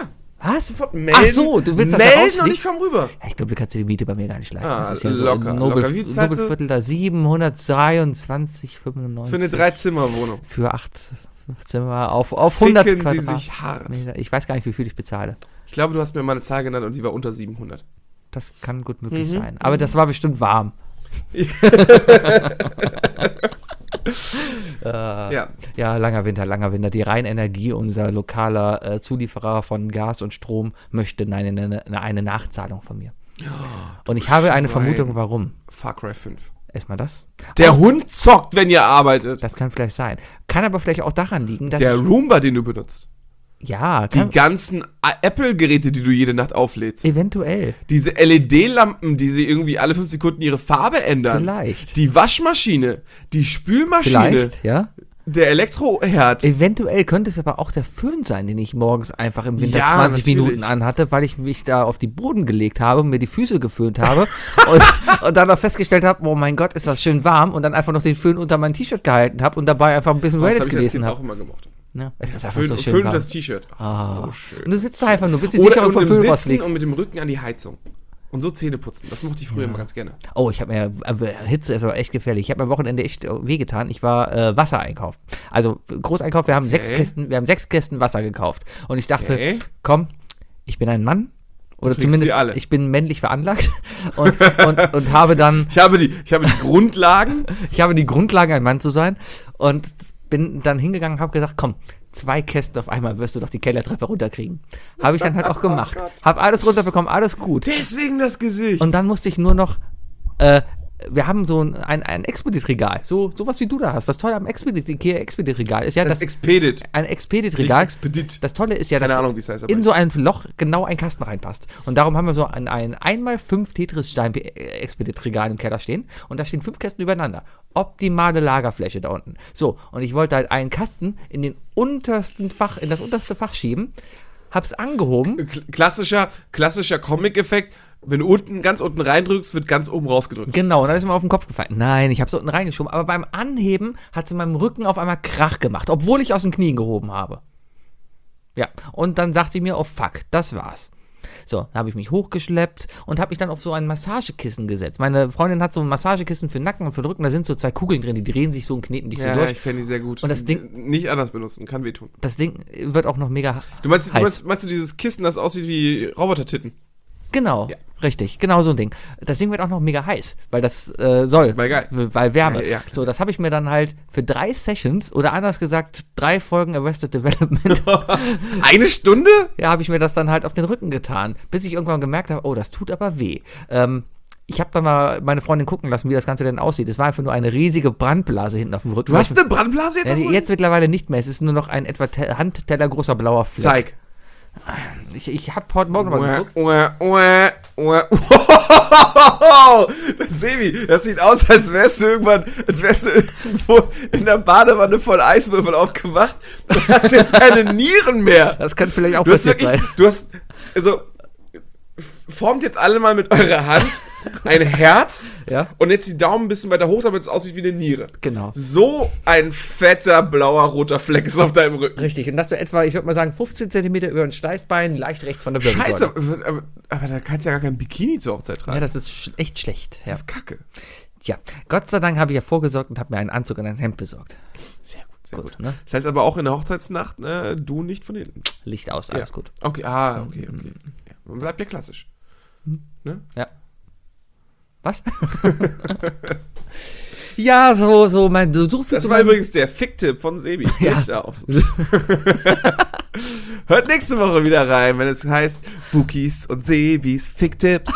Was? Sofort melden. Ach so, du willst, dass er melden rausfliegt? und ich komm rüber. Ja, ich glaube, du kannst dir die Miete bei mir gar nicht leisten. Ah, das ist ja so locker, ein Nobel, locker. Wie zahlst du? Nobelviertel da siebenhundertzweiundzwanzig fünfundneunzig. Für eine Drei-Zimmer-Wohnung. Für acht Zimmer auf, auf hundert Ficken Quadrat. sie sich hart. Ich weiß gar nicht, wie viel ich bezahle. Ich glaube, du hast mir mal eine Zahl genannt und die war unter siebenhundert. Das kann gut möglich Mhm. sein. Aber das war bestimmt warm. äh, Ja. ja, langer Winter, langer Winter. Die Rheinenergie, unser lokaler äh, Zulieferer von Gas und Strom, möchte eine, eine, eine Nachzahlung von mir. Und ich habe eine Schwein. Vermutung, warum. Far Cry fünf. Erstmal das. Der Hund zockt, wenn ihr arbeitet. Das kann vielleicht sein. Kann aber vielleicht auch daran liegen, dass Der ich, Roomba, den du benutzt. ja, Die kann, ganzen A- Apple-Geräte, die du jede Nacht auflädst. eventuell, Diese L E D-Lampen, die sie irgendwie alle fünf Sekunden ihre Farbe ändern. vielleicht, Die Waschmaschine, die Spülmaschine, vielleicht, ja. der Elektroherd. Eventuell könnte es aber auch der Föhn sein, den ich morgens einfach im Winter Ja, zwanzig natürlich. Minuten anhatte, weil ich mich da auf die Boden gelegt habe, mir die Füße geföhnt habe und, und dann noch festgestellt habe, oh mein Gott, ist das schön warm und dann einfach noch den Föhn unter mein T-Shirt gehalten habe und dabei einfach ein bisschen Das Reddit habe ich als gelesen Kind habe. auch immer gemocht. Ja, es ist einfach Föhn, so schön Föhn und warm. das T-Shirt. Ach, das ist Ah. so schön. Und du sitzt da einfach nur, bist dir Oder sicher, ob und vom im Föhn was Sitzen liegt. und mit dem Rücken an die Heizung. Und so Zähne putzen. Das mochte ich früher immer ganz gerne. Oh, ich habe mir, äh, Hitze ist aber echt gefährlich. Ich habe am Wochenende echt äh, wehgetan. Ich war äh, Wasser einkaufen. Also Großeinkauf, wir haben sechs Kästen, wir haben sechs Kästen Wasser gekauft. Und ich dachte, Okay. komm, ich bin ein Mann. Oder trinkst zumindest, sie alle. ich bin männlich veranlagt. Und, und, und habe dann, Ich habe die, ich habe die Grundlagen. ich habe die Grundlage, ein Mann zu sein. Und bin dann hingegangen und habe gesagt, komm, zwei Kästen auf einmal wirst du doch die Kellertreppe runterkriegen. Habe ich dann halt auch gemacht. Habe alles runterbekommen, alles gut. Deswegen das Gesicht. Und dann musste ich nur noch, äh, wir haben so ein, ein, ein Expedit-Regal, so sowas wie du da hast. Das Tolle am Expedit, Ikea Expedit-Regal ist ja, das das, Expedit. ein Nicht Expedit-Regal. Expedit. Das Tolle ist ja, dass Keine Ahnung, wie es heißt. aber- in so ein Loch genau ein Kasten reinpasst. Und darum haben wir so ein, ein einmal fünf Tetris-Stein-Expedit-Regal im Keller stehen. Und da stehen fünf Kästen übereinander. Optimale Lagerfläche da unten. So, und ich wollte halt einen Kasten in den untersten Fach, in das unterste Fach schieben. Hab's angehoben. K- Klassischer, klassischer Comic-Effekt. Wenn du unten, ganz unten reindrückst, wird ganz oben rausgedrückt. Genau, und dann ist mir auf den Kopf gefallen. Nein, ich habe es unten reingeschoben, aber beim Anheben hat es in meinem Rücken auf einmal Krach gemacht, obwohl ich aus den Knien gehoben habe. Ja, und dann sagte ich mir, oh fuck, das war's. So, dann habe ich mich hochgeschleppt und habe mich dann auf so ein Massagekissen gesetzt. Meine Freundin hat so ein Massagekissen für den Nacken und für den Rücken, da sind so zwei Kugeln drin, die drehen sich so und kneten dich so Ja, durch. ich kenne die sehr gut. Und das Ding- Nicht anders benutzen, kann wehtun. Das Ding wird auch noch mega Du meinst, du heiß. meinst, meinst du dieses Kissen, das aussieht wie Robotertitten? Genau, Ja. richtig, genau so ein Ding. Das Ding wird auch noch mega heiß, weil das äh, soll. Weil geil. Weil Wärme. Ja, ja, klar. So, das habe ich mir dann halt für drei Sessions oder anders gesagt drei Folgen Arrested Development, Eine Stunde? ja, habe ich mir das dann halt auf den Rücken getan, bis ich irgendwann gemerkt habe, oh, das tut aber weh. Ähm, ich habe dann mal meine Freundin gucken lassen, wie das Ganze denn aussieht. Es war einfach nur eine riesige Brandblase hinten auf dem Rücken. Du hast eine Brandblase jetzt? ja, auf dem die- jetzt mittlerweile nicht mehr. Es ist nur noch ein etwa te- handtellergroßer blauer Fleck. Zeig. Ich, ich habe heute Morgen noch mal geguckt. Uah, uah, uah, uah. Das Sebi, das sieht aus, als wärst du irgendwann, als wärst du irgendwo in der Badewanne voll Eiswürfel aufgewacht. Du hast jetzt keine Nieren mehr. Das könnte vielleicht auch Du hast passiert wirklich, sein. du hast, also, f- formt jetzt alle mal mit eurer Hand ein Herz Ja, und jetzt die Daumen ein bisschen weiter hoch, damit es aussieht wie eine Niere. genau. So ein fetter, blauer, roter Fleck ist auf deinem Rücken. Richtig, und das so etwa, ich würde mal sagen, fünfzehn Zentimeter über den Steißbein, leicht rechts von der Wirbelsäule. Scheiße, aber, aber da kannst du ja gar kein Bikini zur Hochzeit tragen. Ja, das ist sch echt schlecht. Ja. Das ist kacke. ja, Gott sei Dank habe ich ja vorgesorgt und habe mir einen Anzug und ein Hemd besorgt. Sehr gut, sehr gut. Gut, ne? Das heißt aber auch in der Hochzeitsnacht, ne, du nicht von hinten. Licht aus, alles gut. Okay, ah, okay, okay. Ja, man bleibt ja klassisch. Ne? Ja. Was? ja, so, so, mein, so, so viel Das zu war meinem- übrigens der Fick-Tipp von Sebi. Ja. Licht aus. Hört nächste Woche wieder rein, wenn es heißt Wookies und Sebis Fick-Tipps.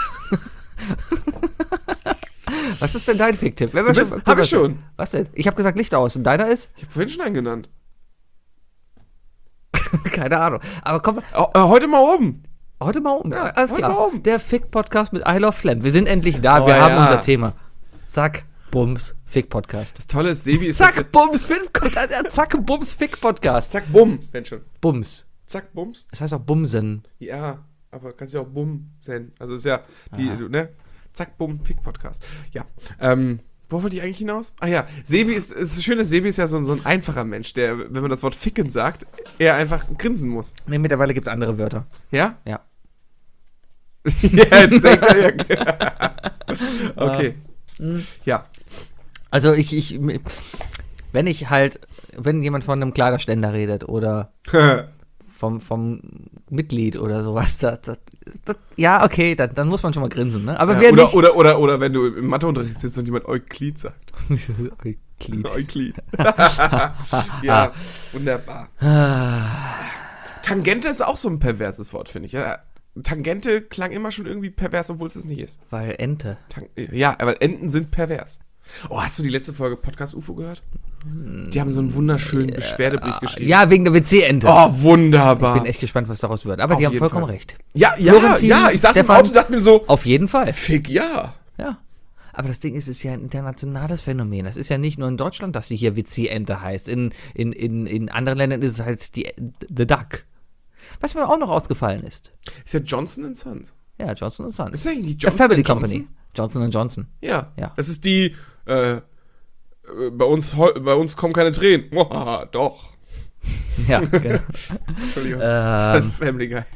Was ist denn dein Fick-Tipp? Wenn wir Du bist- schon- hab ich schon. Was denn? Ich habe gesagt Licht aus und deiner ist? Ich habe vorhin schon einen genannt. Keine Ahnung. Aber komm, Oh, äh, heute mal oben. heute mal um. Ja, alles heute klar. mal um. Der Fick-Podcast mit I Love Flam. Wir sind endlich da, Oh, wir haben ja. unser Thema. Zack, Bums, Fick-Podcast. Das Tolle ist, Sebi ist Zack, jetzt- Bums, Fick-Podcast. Zack, Bums, Fick-Podcast. Zack, bumm. Wenn schon. Bums. Zack, bums. Das heißt auch Bumsen. Ja, aber kannst ja auch bumm sein. Also ist ja die, du, ne? Zack, bumm, Fick-Podcast. Ja, ähm, Wo wollte ich eigentlich hinaus? Ah ja, Sebi ist, es ist schön, dass Sebi ist ja so, so ein einfacher Mensch, der, wenn man das Wort ficken sagt, er einfach grinsen muss. Nee, mittlerweile gibt es andere Wörter. Ja? Ja. Ja, jetzt denkt er ja. Okay. Ja. Also ich, ich, wenn ich halt, wenn jemand von einem Kleiderständer redet oder vom, vom Mitglied oder sowas, das, das, das, ja, okay, dann, dann muss man schon mal grinsen, ne? Aber Ja, wer oder, nicht... oder, oder, oder wenn du im Matheunterricht sitzt und jemand Euklid sagt. Euklid. Euklid. Ja, wunderbar. Tangente ist auch so ein perverses Wort, finde ich. Ja, Tangente klang immer schon irgendwie pervers, obwohl es es nicht ist. Weil Ente. Tang- ja, aber Enten sind pervers. Oh, hast du die letzte Folge Podcast U F O gehört? Die haben so einen wunderschönen Beschwerdebrief geschrieben. Ja, wegen der W C-Ente. Oh, wunderbar. Ich bin echt gespannt, was daraus wird. Aber Auf die haben jeden vollkommen Fall. recht. Ja, ja, Florentin, ja, ich saß Stefan, im Auto und dachte mir so, Auf jeden Fall. fick ja. Ja. Aber das Ding ist, es ist ja ein internationales Phänomen. Das ist ja nicht nur in Deutschland, dass sie hier W C-Ente heißt. In, in, in, in anderen Ländern ist es halt die The Duck. Was mir auch noch ausgefallen ist. Ist ja Johnson and Sons. Ja, Johnson Sons. Ist das eigentlich die The Johnson Family and Johnson? Company. Johnson Johnson. Ja. Ja. Das ist die, äh, äh, bei uns, heu- bei uns kommen keine Tränen. Boah, doch. Ja, genau. Entschuldigung. ähm, Family Guy.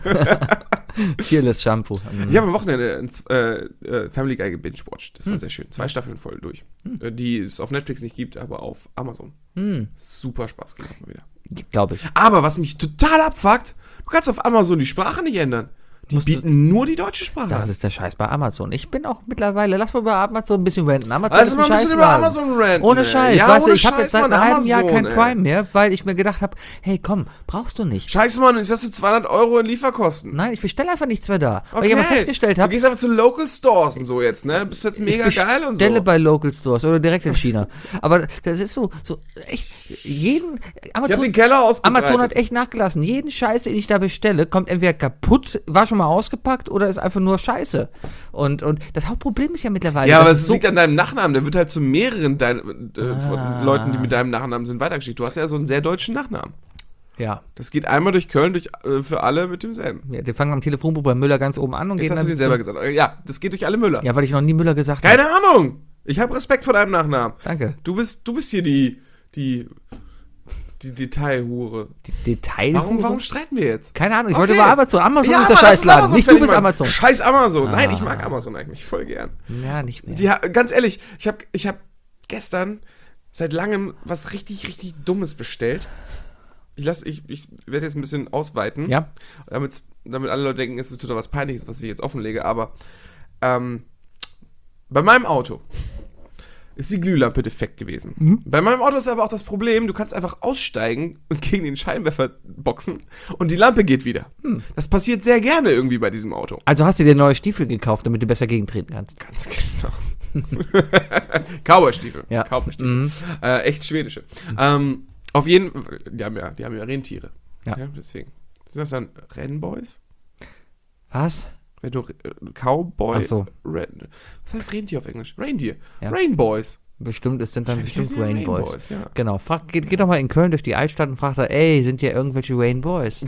Fearless Shampoo. Mhm. Ich habe am Wochenende ein, äh, äh, Family Guy gebingewatcht. Das war Hm. sehr schön. Zwei Staffeln voll durch. Äh, die es auf Netflix nicht gibt, aber auf Amazon. Hm. Super Spaß gemacht mal wieder. Glaube ich. Aber was mich total abfuckt, du kannst auf Amazon die Sprache nicht ändern. Die Musst du- bieten nur die deutsche Sprache Das an. ist der Scheiß bei Amazon. Ich bin auch mittlerweile, lass mal über Amazon ein bisschen ranten. Amazon Also ist mal ein ein bisschen über Scheißladen. Amazon ranten. Ohne ey. Scheiß. Ja, weißt du, ohne ich habe Scheiß, jetzt seit Mann, einem halben Jahr Amazon, kein ey. Prime mehr, weil ich mir gedacht habe, hey komm, brauchst du nicht. Scheiße, Mann, jetzt hast du zweihundert Euro in Lieferkosten. Nein, ich bestelle einfach nichts mehr da. Weil Okay. ich aber festgestellt Du habe, gehst einfach zu Local Stores und so jetzt, ne? Du bist jetzt mega ich geil und so. bestelle bei Local Stores oder direkt in China. Aber das ist so, so echt, jeden, Ich hab Amazon, den Keller ausgebreitet. Amazon hat echt nachgelassen. Jeden Scheiß, den ich da bestelle, kommt entweder kaputt, war schon mal ausgepackt oder ist einfach nur Scheiße. Und, und das Hauptproblem ist ja mittlerweile, Ja, aber dass es es so liegt an deinem Nachnamen. Der wird halt zu mehreren dein, äh, Ah. von Leuten, die mit deinem Nachnamen sind, weitergeschickt. Du hast ja so einen sehr deutschen Nachnamen. ja. Das geht einmal durch Köln durch, äh, für alle mit demselben. Ja, die fangen am Telefonbuch bei Müller ganz oben an und Jetzt gehen hast dann du dir selber zum- gesagt. Ja, das geht durch alle Müller. Ja, weil ich noch nie Müller gesagt habe. Keine Ahnung. Ich habe Respekt vor deinem Nachnamen. Danke. Du bist, du bist hier die, die, die Detailhure. Die Detail. Warum, warum streiten wir jetzt? Keine Ahnung, ich Okay. wollte über Amazon. Amazon Ja, ist der Mann, lass uns Scheißladen. Amazon Nicht du fertig bist machen. Amazon. Scheiß Amazon. Nein, Ah. ich mag Amazon eigentlich voll gern. Ja, nicht mehr. Die, ha- ganz ehrlich, ich habe ich hab gestern seit langem was richtig, richtig Dummes bestellt. Ich, lass, ich, ich werde jetzt ein bisschen ausweiten, Ja. damit, damit alle Leute denken, es ist total was Peinliches, was ich jetzt offenlege, aber ähm, bei meinem Auto ist die Glühlampe defekt gewesen. Mhm. Bei meinem Auto ist aber auch das Problem, du kannst einfach aussteigen und gegen den Scheinwerfer boxen und die Lampe geht wieder. Hm. Das passiert sehr gerne irgendwie bei diesem Auto. Also hast du dir neue Stiefel gekauft, damit du besser gegentreten kannst. Ganz genau. Cowboy-Stiefel. Ja. Cowboy-Stiefel. Mhm. Äh, echt schwedische. Ähm, auf jeden Fall, die haben ja, die haben ja Rentiere. Ja. Deswegen. Sind das dann Rennboys? Was? Wenn du äh, Cowboy. Ach so. Ren, was heißt Rentier auf Englisch? Reindeer. Ja. Rainboys. Bestimmt, es sind dann Wahrscheinlich bestimmt heißen die Rainboys. Rainboys, ja. Genau. Frag, geh, geh doch mal in Köln durch die Altstadt und frag da, ey, sind hier irgendwelche Rainboys?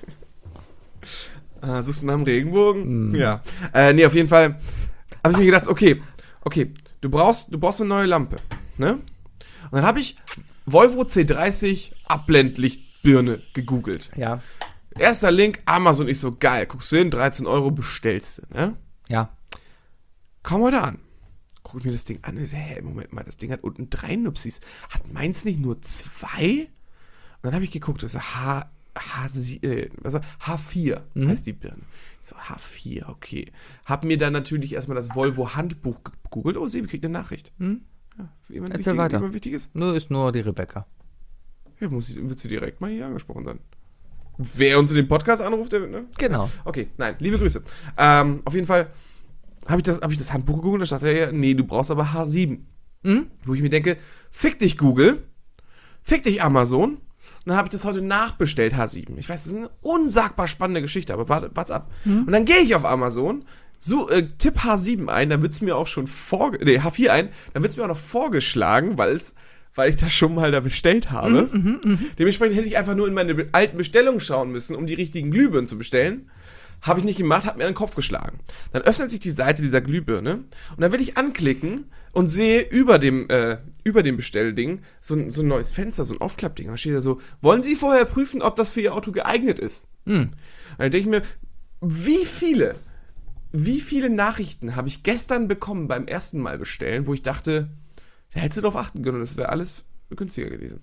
Ah, suchst du nach einem Regenbogen? Mm. Ja. Äh, nee, auf jeden Fall habe ich mir gedacht, okay, okay, du brauchst, du brauchst eine neue Lampe, ne? Und dann habe ich Volvo C dreißig Abblendlichtbirne gegoogelt. Ja. Erster Link, Amazon. Ich so, geil, guckst du hin, dreizehn Euro bestellst du, ne? Ja. Komm heute an. Guck ich mir das Ding an. Ich so, hä, Moment mal, das Ding hat unten drei Nupsis. Hat meins nicht nur zwei? Und dann habe ich geguckt, das ist H, H, äh, was war- H vier Mhm. heißt die Birne. Ich so, H vier, okay. Hab mir dann natürlich erstmal das Volvo Handbuch gegoogelt. Oh, Sebi kriegt eine Nachricht. Hm? Ja, jemand Erzähl wichtig, weiter. Jemand Wichtiges? Nur ist nur die Rebecca. Ja, muss ich, wird sie direkt mal hier angesprochen dann. Wer uns in den Podcast anruft, der, ne? Genau. Okay, nein, liebe Grüße. Ähm, auf jeden Fall habe ich, das- hab ich das Handbuch gegoogelt, da stand ja, nee, du brauchst aber H sieben. Hm? Wo ich mir denke, fick dich Google, fick dich Amazon. Und dann habe ich das heute nachbestellt, H sieben. Ich weiß, das ist eine unsagbar spannende Geschichte, aber warte, warte ab. Hm? Und dann gehe ich auf Amazon, so, äh, tipp H sieben ein, dann wird es mir auch schon vor, nee, H vier ein, dann wird es mir auch noch vorgeschlagen, weil es, weil ich das schon mal da bestellt habe. Mhm, Dementsprechend hätte ich einfach nur in meine be- alten Bestellungen schauen müssen, um die richtigen Glühbirnen zu bestellen. Habe ich nicht gemacht, hat mir an den Kopf geschlagen. Dann öffnet sich die Seite dieser Glühbirne und dann will ich anklicken und sehe über dem, äh, über dem Bestellding so ein, so ein neues Fenster, so ein Aufklappding. Und da steht da so, wollen Sie vorher prüfen, ob das für Ihr Auto geeignet ist? Hm. Und dann denke ich mir, wie viele, wie viele Nachrichten habe ich gestern bekommen beim ersten Mal bestellen, wo ich dachte, da hättest du drauf achten können, das wäre alles günstiger gewesen.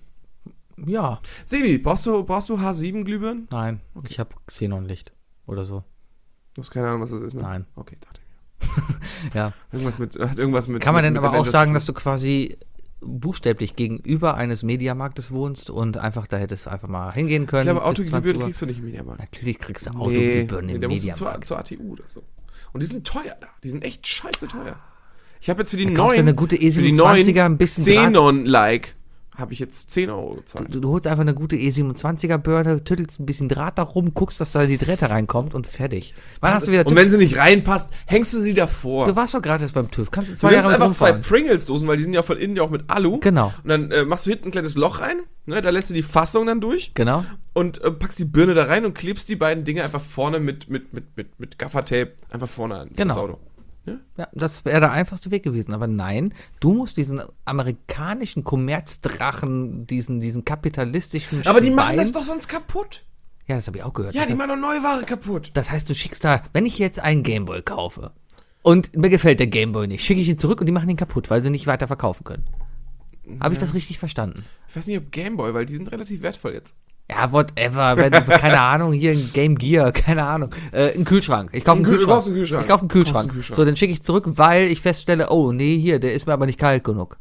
Ja. Sebi, brauchst du, brauchst du H sieben Glühbirnen? Nein, ich habe Xenonlicht oder so. Du hast keine Ahnung, was das ist, ne? Nein. Okay, dachte ich. Ja. Irgendwas mit, hat irgendwas mit. Kann man mit, denn mit aber auch Avengers sagen, zu dass du quasi buchstäblich gegenüber eines Mediamarktes wohnst und einfach da hättest du einfach mal hingehen können? Ich glaube, bis Autoglühbirnen zwanzig Uhr? kriegst du nicht im Mediamarkt. Natürlich kriegst du Nee, Autoglühbirnen nee, im da musst du Mediamarkt. zur, zur A T U oder so. Und die sind teuer da. Die sind echt scheiße teuer. Ich habe jetzt für die Da kaufst neuen, du eine gute E für die siebenundzwanziger, neuen ein bisschen Draht. Xenon-like, habe ich jetzt zehn Euro gezahlt. Du, du holst einfach eine gute E siebenundzwanziger Birne, tüttelst ein bisschen Draht da rum, guckst, dass da die Drähte reinkommt und fertig. Wann hast du wieder Und TÜV? wenn sie nicht reinpasst, hängst du sie davor. Du warst doch gerade erst beim TÜV. Kannst du Du zwei nimmst Jahre mit einfach zwei rumfahren. Pringles-Dosen, weil die sind ja von innen ja auch mit Alu. Genau. Und dann äh, machst du hinten ein kleines Loch rein, ne, da lässt du die Fassung dann durch Genau. und äh, packst die Birne da rein und klebst die beiden Dinge einfach vorne mit, mit, mit, mit, mit Gaffertape einfach vorne an Genau. ans Auto. Ja, das wäre der einfachste Weg gewesen. Aber nein, du musst diesen amerikanischen Kommerzdrachen, diesen, diesen kapitalistischen Aber die machen Schwein- das doch sonst kaputt. Ja, das habe ich auch gehört. Ja, das die heißt, machen doch Neuware kaputt. das heißt, du schickst da, wenn ich jetzt einen Gameboy kaufe und mir gefällt der Gameboy nicht, schicke ich ihn zurück und die machen ihn kaputt, weil sie nicht weiter verkaufen können. Habe ich das richtig verstanden? Ich weiß nicht, ob Gameboy, weil die sind relativ wertvoll jetzt. Ja, whatever. Wenn, keine Ahnung, hier ein Game Gear, keine Ahnung. Äh, ein Kühlschrank. Ich kaufe einen Ein Kühl- Kühlschrank. du brauchst einen Kühlschrank. Ich kaufe einen Du brauchst Kühlschrank. einen Kühlschrank. So, den schicke ich zurück, weil ich feststelle, oh, nee, hier, der ist mir aber nicht kalt genug.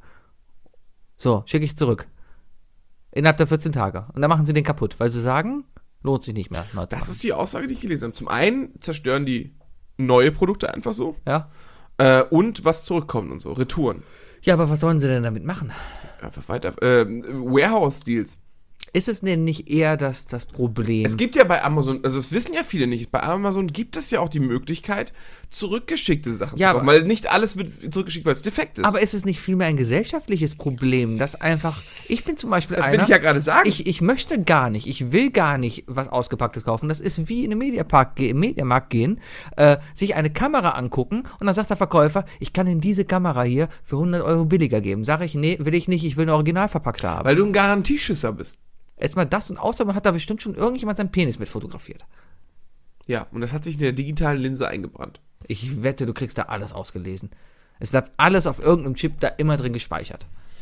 So, schicke ich zurück. Innerhalb der vierzehn Tage. Und dann machen sie den kaputt, weil sie sagen, lohnt sich nicht mehr. neu zu Das machen. ist die Aussage, die ich gelesen habe. Zum einen zerstören die neue Produkte einfach so. Ja? Äh, und was zurückkommt und so. Retouren. Ja, aber was sollen sie denn damit machen? Einfach weiter. Äh, Warehouse-Deals. Ist es denn nicht eher das, das Problem? Es gibt ja bei Amazon, also das wissen ja viele nicht, bei Amazon gibt es ja auch die Möglichkeit, zurückgeschickte Sachen Ja, zu kaufen, aber- weil nicht alles wird zurückgeschickt, weil es defekt ist. aber ist es nicht vielmehr ein gesellschaftliches Problem, dass einfach, ich bin zum Beispiel das einer, will ich ja gerade sagen. Ich, ich möchte gar nicht, ich will gar nicht was Ausgepacktes kaufen. Das ist wie in den Mediapark, ge- im Mediamarkt gehen, äh, sich eine Kamera angucken und dann sagt der Verkäufer, ich kann Ihnen diese Kamera hier für hundert Euro billiger geben. Sag ich, nee, will ich nicht, ich will eine original verpackte haben. weil du ein Garantieschisser bist. Erstmal das und außerdem hat da bestimmt schon irgendjemand seinen Penis mit fotografiert. Ja, und das hat sich in der digitalen Linse eingebrannt. Ich wette, du kriegst da alles ausgelesen. Es bleibt alles auf irgendeinem Chip da immer drin gespeichert.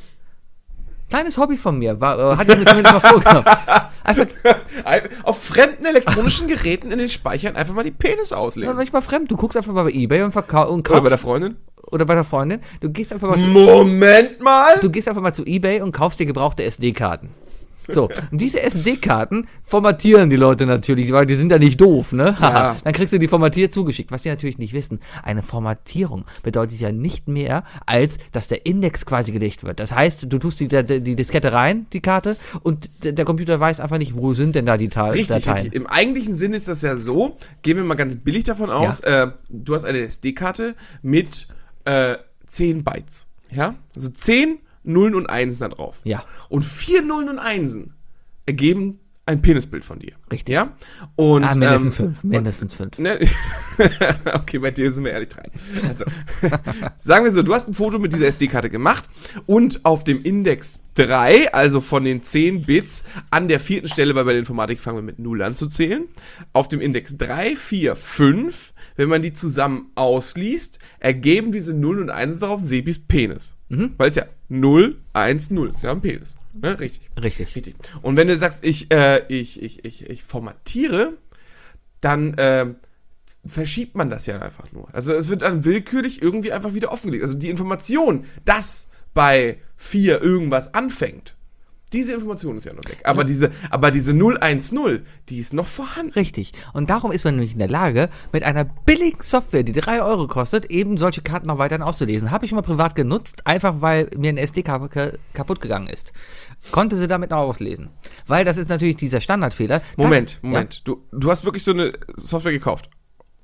Kleines Hobby von mir, war, äh, hatte ich mir zumindest mal vorgenommen. Einfach, Ein- Auf fremden elektronischen Geräten in den Speichern einfach mal die Penis das auslesen. ist nicht mal fremd. Du guckst einfach mal bei eBay und, verkau- und kaufst. Oder bei der Freundin. Oder bei der Freundin. Du gehst einfach mal zu, Moment mal! du gehst einfach mal zu eBay und kaufst dir gebrauchte S D-Karten. So, und diese S D-Karten formatieren die Leute natürlich, weil die sind ja nicht doof, ne? Haha. Ja. Dann kriegst du die formatiert zugeschickt. Was die natürlich nicht wissen, eine Formatierung bedeutet ja nicht mehr, als dass der Index quasi gelegt wird. Das heißt, du tust die, die, die Diskette rein, die Karte, und der, der Computer weiß einfach nicht, wo sind denn da die Ta- Richtig, Dateien. richtig. Im eigentlichen Sinn ist das ja so, gehen wir mal ganz billig davon aus, äh, du hast eine S D-Karte mit äh, zehn Bytes. Ja? Also zehn Nullen und Einsen da drauf. Ja. Und vier Nullen und Einsen ergeben ein Penisbild von dir. Richtig. Ja? Und, Ah, mindestens ähm, fünf, mindestens fünf. Ne? Okay, bei dir sind wir ehrlich drei. Also, sagen wir so, du hast ein Foto mit dieser S D-Karte gemacht und auf dem Index drei, also von den zehn Bits, an der vierten Stelle, weil bei der Informatik fangen wir mit null an zu zählen, auf dem Index drei, vier, fünf, wenn man die zusammen ausliest, ergeben diese Nullen und Einsen darauf Sebis Penis. Mhm. Weil es ja null, eins, null ist ja ein Penis. Ne? Richtig. Richtig. Richtig. Und wenn du sagst, ich, äh, ich, ich, ich, ich formatiere, dann äh, verschiebt man das ja einfach nur. Also es wird dann willkürlich irgendwie einfach wieder offengelegt. Also die Information, dass bei vier irgendwas anfängt, diese Information ist ja noch weg. Aber, Ja. diese, aber diese null eins null, die ist noch vorhanden. Richtig. Und darum ist man nämlich in der Lage, mit einer billigen Software, die drei Euro kostet, eben solche Karten noch weiterhin auszulesen. Habe ich schon mal privat genutzt, einfach weil mir eine S D-Karte kaputt gegangen ist. Konnte sie damit noch auslesen. Weil das ist natürlich dieser Standardfehler. Moment, das, Moment. Du, du hast wirklich so eine Software gekauft.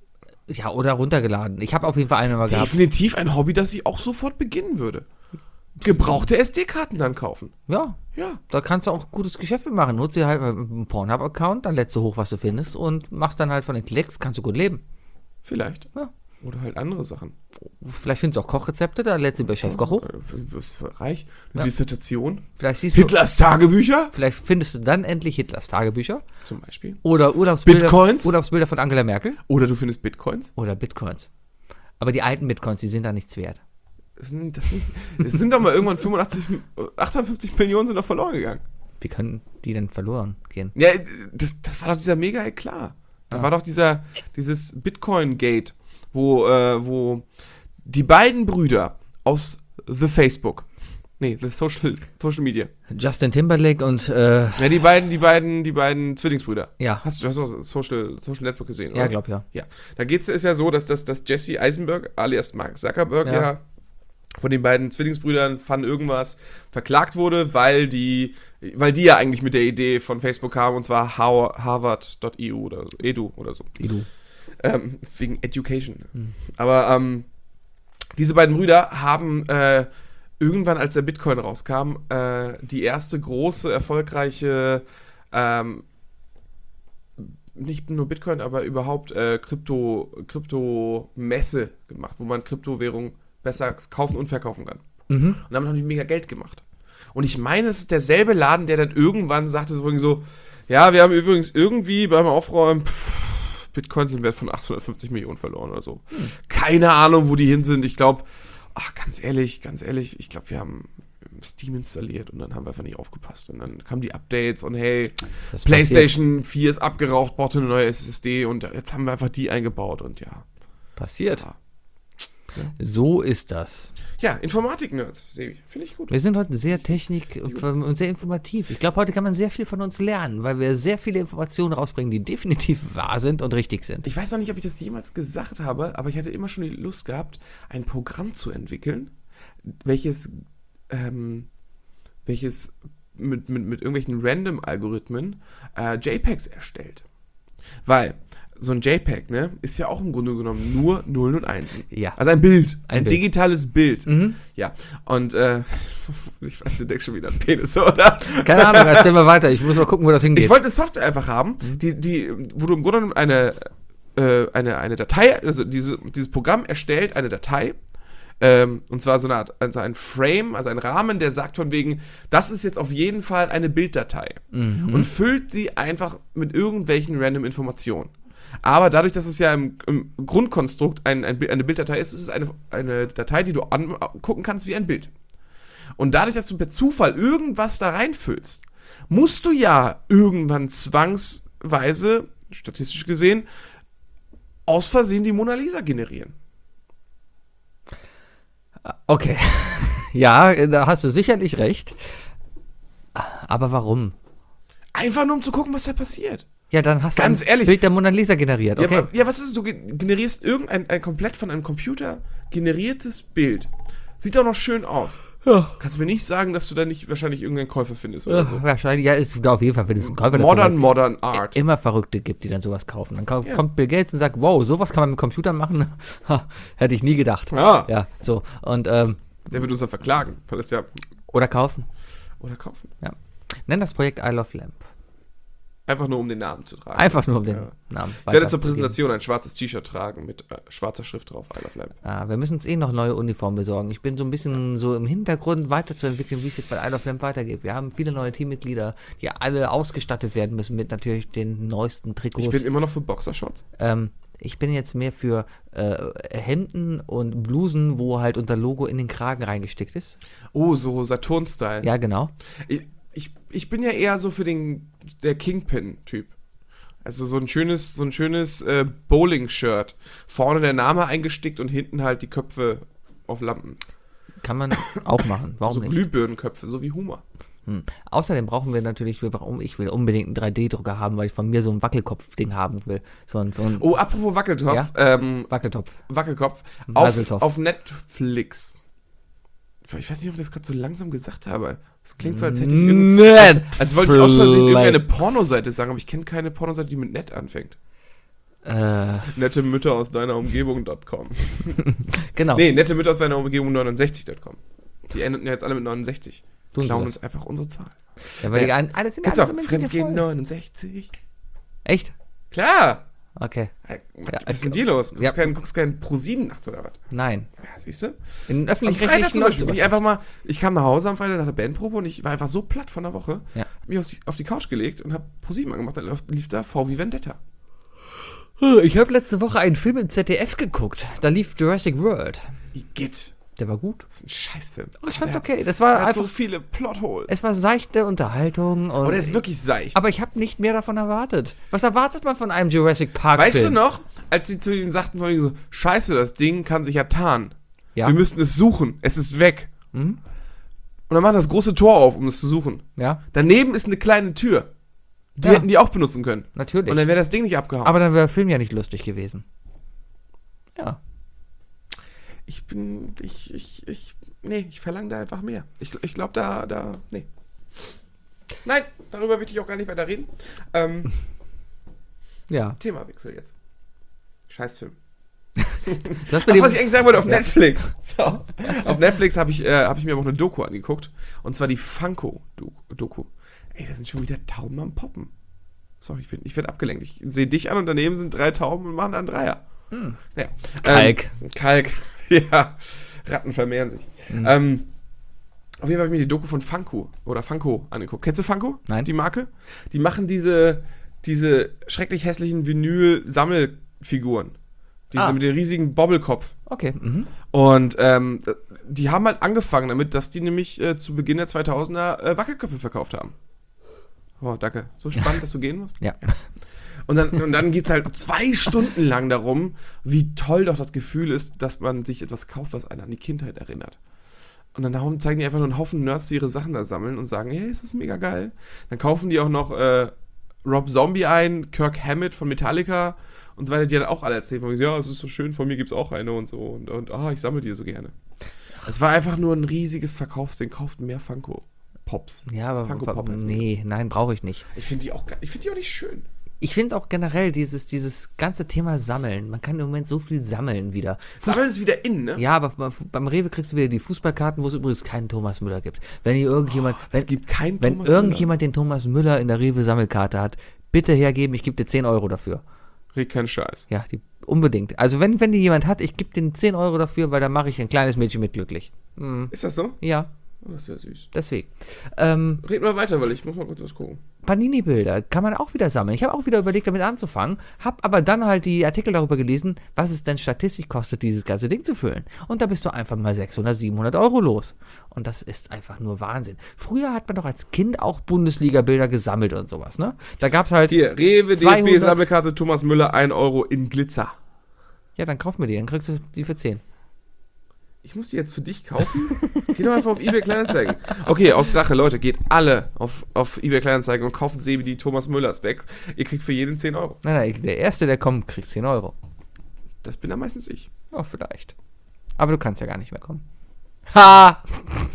Ja, ja, oder runtergeladen. Ich habe auf jeden Fall eine mal gehabt. Definitiv ein Hobby, das ich auch sofort beginnen würde. gebrauchte S D-Karten dann kaufen. Ja, Ja. da kannst du auch gutes Geschäft mitmachen. Nutze dir halt einen Pornhub-Account, dann lädst du hoch, was du findest und machst dann halt von den Klicks, kannst du gut leben. Vielleicht. Ja. Oder halt andere Sachen. Vielleicht findest du auch Kochrezepte, da lädst du bei Chefkoch hoch. Du wirst reich. Eine Ja. Dissertation. Vielleicht siehst du, Hitlers Tagebücher. vielleicht findest du dann endlich Hitlers Tagebücher Zum Beispiel. oder Urlaubsbilder, Bitcoins. Urlaubsbilder von Angela Merkel Oder du findest Bitcoins. oder Bitcoins. Aber die alten Bitcoins, die sind da nichts wert. Das sind, das sind, es sind doch mal irgendwann fünfundachtzig, achtundfünfzig Millionen sind doch verloren gegangen. Wie können die denn verloren gehen? Ja, das, das war doch dieser mega klar. Das Ah. war doch dieser, dieses Bitcoin-Gate, wo, äh, wo die beiden Brüder aus The Facebook, nee, The Social, Social Media, Justin Timberlake und, äh, ja, die beiden, die beiden, die beiden Zwillingsbrüder. ja, Hast du hast du Social, Social Network gesehen, oder? ja, glaub ja. Ja, da geht's ist ja so, dass, dass, dass Jesse Eisenberg, alias Mark Zuckerberg, ja. Ja. von den beiden Zwillingsbrüdern von irgendwas verklagt wurde, weil die, weil die ja eigentlich mit der Idee von Facebook kamen, und zwar harvard Punkt e u oder so, edu oder so. Wie du. Ähm, wegen Education. Aber ähm, diese beiden Brüder haben äh, irgendwann, als der Bitcoin rauskam, äh, die erste große, erfolgreiche ähm, nicht nur Bitcoin, aber überhaupt äh, Krypto, Krypto-Messe gemacht, wo man Kryptowährungen besser kaufen und verkaufen kann. Mhm. Und damit haben die mega Geld gemacht. Und ich meine, es ist derselbe Laden, der dann irgendwann sagte so, so ja, wir haben übrigens irgendwie beim Aufräumen pff, Bitcoins sind Wert von achthundertfünfzig Millionen verloren oder so. Hm. Keine Ahnung, wo die hin sind. Ich glaube, ach, ganz ehrlich, ganz ehrlich, ich glaube, wir haben Steam installiert und dann haben wir einfach nicht aufgepasst. Und dann kamen die Updates und hey, Das PlayStation passiert. vier ist abgeraucht, brauchte eine neue S S D und jetzt haben wir einfach die eingebaut und ja. Passiert. Ja. So ist das. Ja, Informatik-Nerds, Sebi, finde ich gut. Wir sind heute sehr technik- und sehr informativ. Ich glaube, heute kann man sehr viel von uns lernen, weil wir sehr viele Informationen rausbringen, die definitiv wahr sind und richtig sind. Ich weiß noch nicht, ob ich das jemals gesagt habe, aber ich hatte immer schon die Lust gehabt, ein Programm zu entwickeln, welches, ähm, welches mit, mit, mit irgendwelchen Random-Algorithmen äh, JPEGs erstellt. Weil so ein JPEG, ne, ist ja auch im Grunde genommen nur Nullen und Einsen. Ja. Also ein Bild, ein, Ein Bild. digitales Bild. Mhm. Ja, und äh, ich weiß, du denkst schon wieder an Penis, oder? Keine Ahnung, erzähl mal weiter. Ich muss mal gucken, wo das hingeht. Ich wollte eine Software einfach haben, die, die, wo du im Grunde genommen eine, äh, eine, eine Datei, also diese, dieses Programm erstellt eine Datei, ähm, und zwar so eine Art, also ein Frame, also ein Rahmen, der sagt von wegen, das ist jetzt auf jeden Fall eine Bilddatei. Mhm. Und füllt sie einfach mit irgendwelchen random Informationen. Aber dadurch, dass es ja im, im Grundkonstrukt ein, ein, eine Bilddatei ist, ist es eine, eine Datei, die du angucken kannst wie ein Bild. Und dadurch, dass du per Zufall irgendwas da reinfüllst, musst du ja irgendwann zwangsweise, statistisch gesehen, aus Versehen die Mona Lisa generieren. Okay. Ja, da hast du sicherlich recht. Aber warum? Einfach nur, um zu gucken, was da passiert. Ja, dann hast Ganz du ein ehrlich. Bild der Mona Lisa generiert. Okay. Ja, wa- ja, was ist es? Du ge- generierst irgendein ein komplett von einem Computer generiertes Bild. Sieht auch noch schön aus. Ja. Kannst mir nicht sagen, dass du da nicht wahrscheinlich irgendeinen Käufer findest oder so. Wahrscheinlich, ja, ist da auf jeden Fall, wenn es ein Käufer davon Modern, hat. modern Art. Immer Verrückte gibt, die dann sowas kaufen. Dann kau- Ja. kommt Bill Gates und sagt, wow, sowas kann man mit dem Computer machen. Ha, hätte ich nie gedacht. Ah. Ja, so. Und, ähm, Der wird uns dann verklagen, weil das ja. oder kaufen. Oder kaufen. Ja. Nenn das Projekt I Love Lamp. Einfach nur, um den Namen zu tragen. Einfach nur um den Ja. Namen. Ich werde zur weiterzugeben. Präsentation ein schwarzes T-Shirt tragen mit äh, schwarzer Schrift drauf, I love Lamp. Ah, wir müssen uns eh noch neue Uniformen besorgen. Ich bin so ein bisschen so im Hintergrund weiterzuentwickeln, wie es jetzt bei I Love Lamp weitergeht. Wir haben viele neue Teammitglieder, die alle ausgestattet werden müssen mit natürlich den neuesten Trikots. Ich bin immer noch für Boxershorts. ähm, ich bin jetzt mehr für äh, Hemden und Blusen, wo halt unser Logo in den Kragen reingestickt ist. Oh, so Saturn-Style. Ja, genau. Ich, ich, ich bin ja eher so für den der Kingpin-Typ. Also so ein schönes, so ein schönes äh, Bowling-Shirt. Vorne der Name eingestickt und hinten halt die Köpfe auf Lampen. Kann man auch machen. Warum So nicht? Glühbirnenköpfe, so wie Humor. Hm. Außerdem brauchen wir natürlich, wir brauchen, ich will unbedingt einen drei D Drucker haben, weil ich von mir so ein Wackelkopf-Ding haben will. So ein, so ein Oh, apropos Wackeltopf, ähm, Wackeltopf. Wackelkopf, auf, Wackeltopf. auf Netflix. Ich weiß nicht, ob ich das gerade so langsam gesagt habe. Es klingt so, als hätte ich irgendwie, als, als wollte ich aus Versehen irgendeine Pornoseite sagen, aber ich kenne keine Pornoseite, die mit net anfängt. Äh, Nette Mütter aus deiner Umgebung Punkt com. genau. Nee, nette Mütter aus deiner Umgebung neunundsechzig Punkt com. Die enden ja jetzt alle mit neunundsechzig. Tun sie Klauen das? uns einfach unsere Zahl. Ja, weil die Ja. ein- alle sind Gibt's alle auch so mit Fremdgehen voll. neunundsechzig. Echt? Klar. Okay. Was Ja, ist mit dir los? Guckst ja. keinen, guckst keinen Pro sieben nachts oder was? Nein. Ja, siehst du? In Am Freitag öffentlich-rechtlichen zum Beispiel bin läuft ich sowas einfach mal, ich kam nach Hause am Freitag nach der Bandprobe und ich war einfach so platt von der Woche. Ja. Hab mich auf die, auf die Couch gelegt und hab Pro sieben angemacht, dann lief- lief da V wie Vendetta. nicht. Ich habe letzte Woche einen Film im Z D F geguckt. Da lief Jurassic World. Igitt. Der war gut. Das ist ein Scheißfilm. Oh, ich fand's Der hat- okay. Das war Der hat so einfach. viele Plotholes. Es war seichte Unterhaltung. Und Aber der ist wirklich seicht. aber ich habe nicht mehr davon erwartet. Was erwartet man von einem Jurassic Park Weißt Film? du noch, als sie zu ihnen sagten, von wegen so, scheiße, das Ding kann sich ja tarnen. Ja. Wir müssen es suchen. Es ist weg. Mhm. Und dann machen das große Tor auf, um es zu suchen. Ja, Daneben ist eine kleine Tür. Die Ja. hätten die auch benutzen können. natürlich. Und dann wäre das Ding nicht abgehauen. Aber dann wäre der Film ja nicht lustig gewesen. Ja. ich bin, ich, ich, ich, nee, ich verlange da einfach mehr. Ich, ich glaube, da, da, nee. Nein, darüber will ich auch gar nicht weiter reden. Ähm, Ja. Themawechsel jetzt. Scheißfilm. Du hast bei Ach, dem, was ich eigentlich sagen wollte, auf Ja. Netflix. So. Auf Netflix habe ich, äh, hab ich mir aber auch eine Doku angeguckt. Und zwar die Funko-Doku. Ey, da sind schon wieder Tauben am Poppen. Sorry, ich, bin, ich werde abgelenkt. Ich sehe dich an und daneben sind drei Tauben und machen dann Dreier. Hm. Ja. Kalk. Ähm, Kalk. Ja. Ratten vermehren sich. Mhm. Ähm, auf jeden Fall habe ich mir die Doku von Funko oder Funko angeguckt. Kennst du Funko? Nein. Die Marke? Die machen diese, diese schrecklich hässlichen Vinyl-Sammelfiguren. Diese Ah. mit dem riesigen Bobbelkopf. Okay. Mhm. Und ähm, die haben halt angefangen damit, dass die nämlich äh, zu Beginn der zweitausender äh, Wackelköpfe verkauft haben. Oh, danke. So spannend, dass du gehen musst. Ja. Und dann, und dann geht es halt zwei Stunden lang darum, wie toll doch das Gefühl ist, dass man sich etwas kauft, was einen an die Kindheit erinnert. Und dann hauen- zeigen die einfach nur einen Haufen Nerds, die ihre Sachen da sammeln und sagen, hey, es ist mega geil. Dann kaufen die auch noch äh, Rob Zombie ein, Kirk Hammett von Metallica und so weiter, die dann auch alle erzählen, von, ja, es ist so schön, von mir gibt's auch eine und so. Und, und ah, ich sammle die so gerne. Es war einfach nur ein riesiges Verkaufsding. Kauft mehr Funko Pops. Ja, aber Funko Pop heißen die. nee, nein, brauche ich nicht. Ich finde die auch, ge- ich finde die auch nicht schön. Ich finde es auch generell, dieses, dieses ganze Thema Sammeln. Man kann im Moment so viel sammeln wieder. Sammeln ist wieder in, ne? Ja, aber beim- beim Rewe kriegst du wieder die Fußballkarten, wo es übrigens keinen Thomas Müller gibt. Wenn hier irgendjemand, wenn, Es gibt keinen wenn Thomas irgendjemand den Thomas Müller in der Rewe Sammelkarte hat, bitte hergeben, ich gebe dir zehn Euro dafür. Müller. Red keinen Scheiß. Ja, die, unbedingt. Also wenn, wenn die jemand hat, ich gebe den zehn Euro dafür, weil dann mache ich ein kleines Mädchen mit glücklich. Mhm. Ist das so? Ja, Oh, das ist ja süß. deswegen. Ähm, Red mal weiter, weil ich muss mal kurz was gucken. Panini-Bilder kann man auch wieder sammeln. Ich habe auch wieder überlegt, damit anzufangen, habe aber dann halt die Artikel darüber gelesen, was es denn statistisch kostet, dieses ganze Ding zu füllen. Und da bist du einfach mal sechshundert, siebenhundert Euro los. Und das ist einfach nur Wahnsinn. Früher hat man doch als Kind auch Bundesliga-Bilder gesammelt und sowas, ne? Da gab es halt, Hier, Rewe, D F zweihundert B-Sammelkarte, Thomas Müller, ein Euro in Glitzer. ja, dann kauf mir die, dann kriegst du die für zehn. Ich muss die jetzt für dich kaufen? Geh doch einfach auf eBay Kleinanzeigen. Okay, aus Rache, Leute, geht alle auf, auf eBay Kleinanzeigen und kaufen Sebi die Thomas Müllers weg. Ihr kriegt für jeden zehn Euro. Nein, nein, der Erste, der kommt, kriegt zehn Euro. Das bin dann meistens ich. Ja, vielleicht. Aber du kannst ja gar nicht mehr kommen. Ha!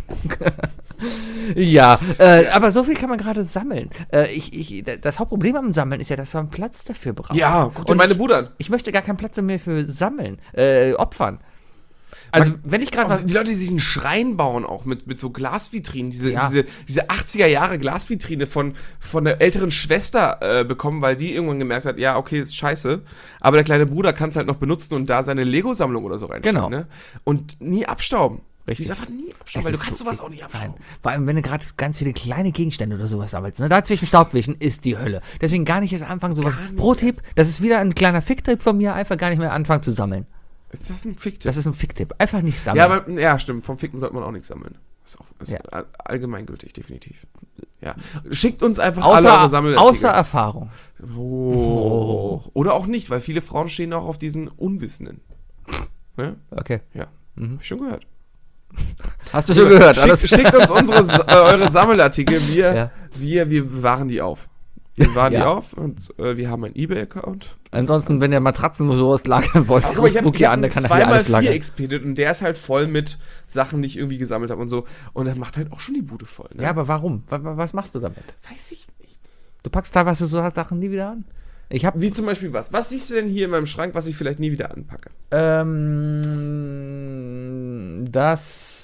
ja, äh, aber so viel kann man gerade sammeln. Äh, ich, ich, das Hauptproblem am Sammeln ist ja, dass man Platz dafür braucht. Ja, guck dir Und meine ich, Bude an. ich möchte gar keinen Platz mehr für Sammeln, äh, opfern. Also, wenn ich gerade Auch was. die Leute, die sich einen Schrein bauen, auch mit, mit so Glasvitrinen, diese, Ja. diese, diese achtziger Jahre Glasvitrine von, von der älteren Schwester äh, bekommen, weil die irgendwann gemerkt hat, ja, okay, ist scheiße, aber der kleine Bruder kann es halt noch benutzen und da seine Lego-Sammlung oder so reinstellen. Genau. Ne? Und nie abstauben. Richtig. Die ist einfach nie abstauben, Es weil du ist kannst so- sowas auch nicht abstauben. Nein, vor allem, wenn du gerade ganz viele kleine Gegenstände oder sowas sammelst. Ne? Dazwischen Staubwischen ist die Hölle. Deswegen gar nicht erst anfangen, sowas. Gar nicht Pro-Tipp, das ist wieder ein kleiner Ficktipp von mir, einfach gar nicht mehr anfangen zu sammeln. Ist das ein Ficktipp? Das ist ein Ficktipp. Einfach nicht sammeln. Ja, aber, ja, stimmt. Vom Ficken sollte man auch nichts sammeln. Ist, auch, ist Ja. all- allgemeingültig, definitiv. Ja. Schickt uns einfach außer, alle eure Sammelartikel. außer Erfahrung. Oh. Oder auch nicht, weil viele Frauen stehen auch auf diesen Unwissenden. Ne? Okay. Ja. Mhm. Hab ich schon gehört. Hast du schon gehört? Alles Schickt, schickt uns unsere, äh, eure Sammelartikel. Wir, Ja. wir, wir bewahren die auf. Wir bewahren Ja. die auf und äh, wir haben einen eBay-Account. Ansonsten, wenn ihr Matratzen oder sowas lagern wollt, Ach, guck mal, ich habe Bookie an, der kann nachher alles zweimal vier lagern. expediert und der ist halt voll mit Sachen, die ich irgendwie gesammelt habe und so. Und das macht halt auch schon die Bude voll. Ne? Ja, aber warum? Wa- wa- Was machst du damit? Weiß ich nicht. Du packst teilweise so Sachen nie wieder an? Ich habe Wie zum Beispiel was? Was siehst du denn hier in meinem Schrank, was ich vielleicht nie wieder anpacke? ähm, das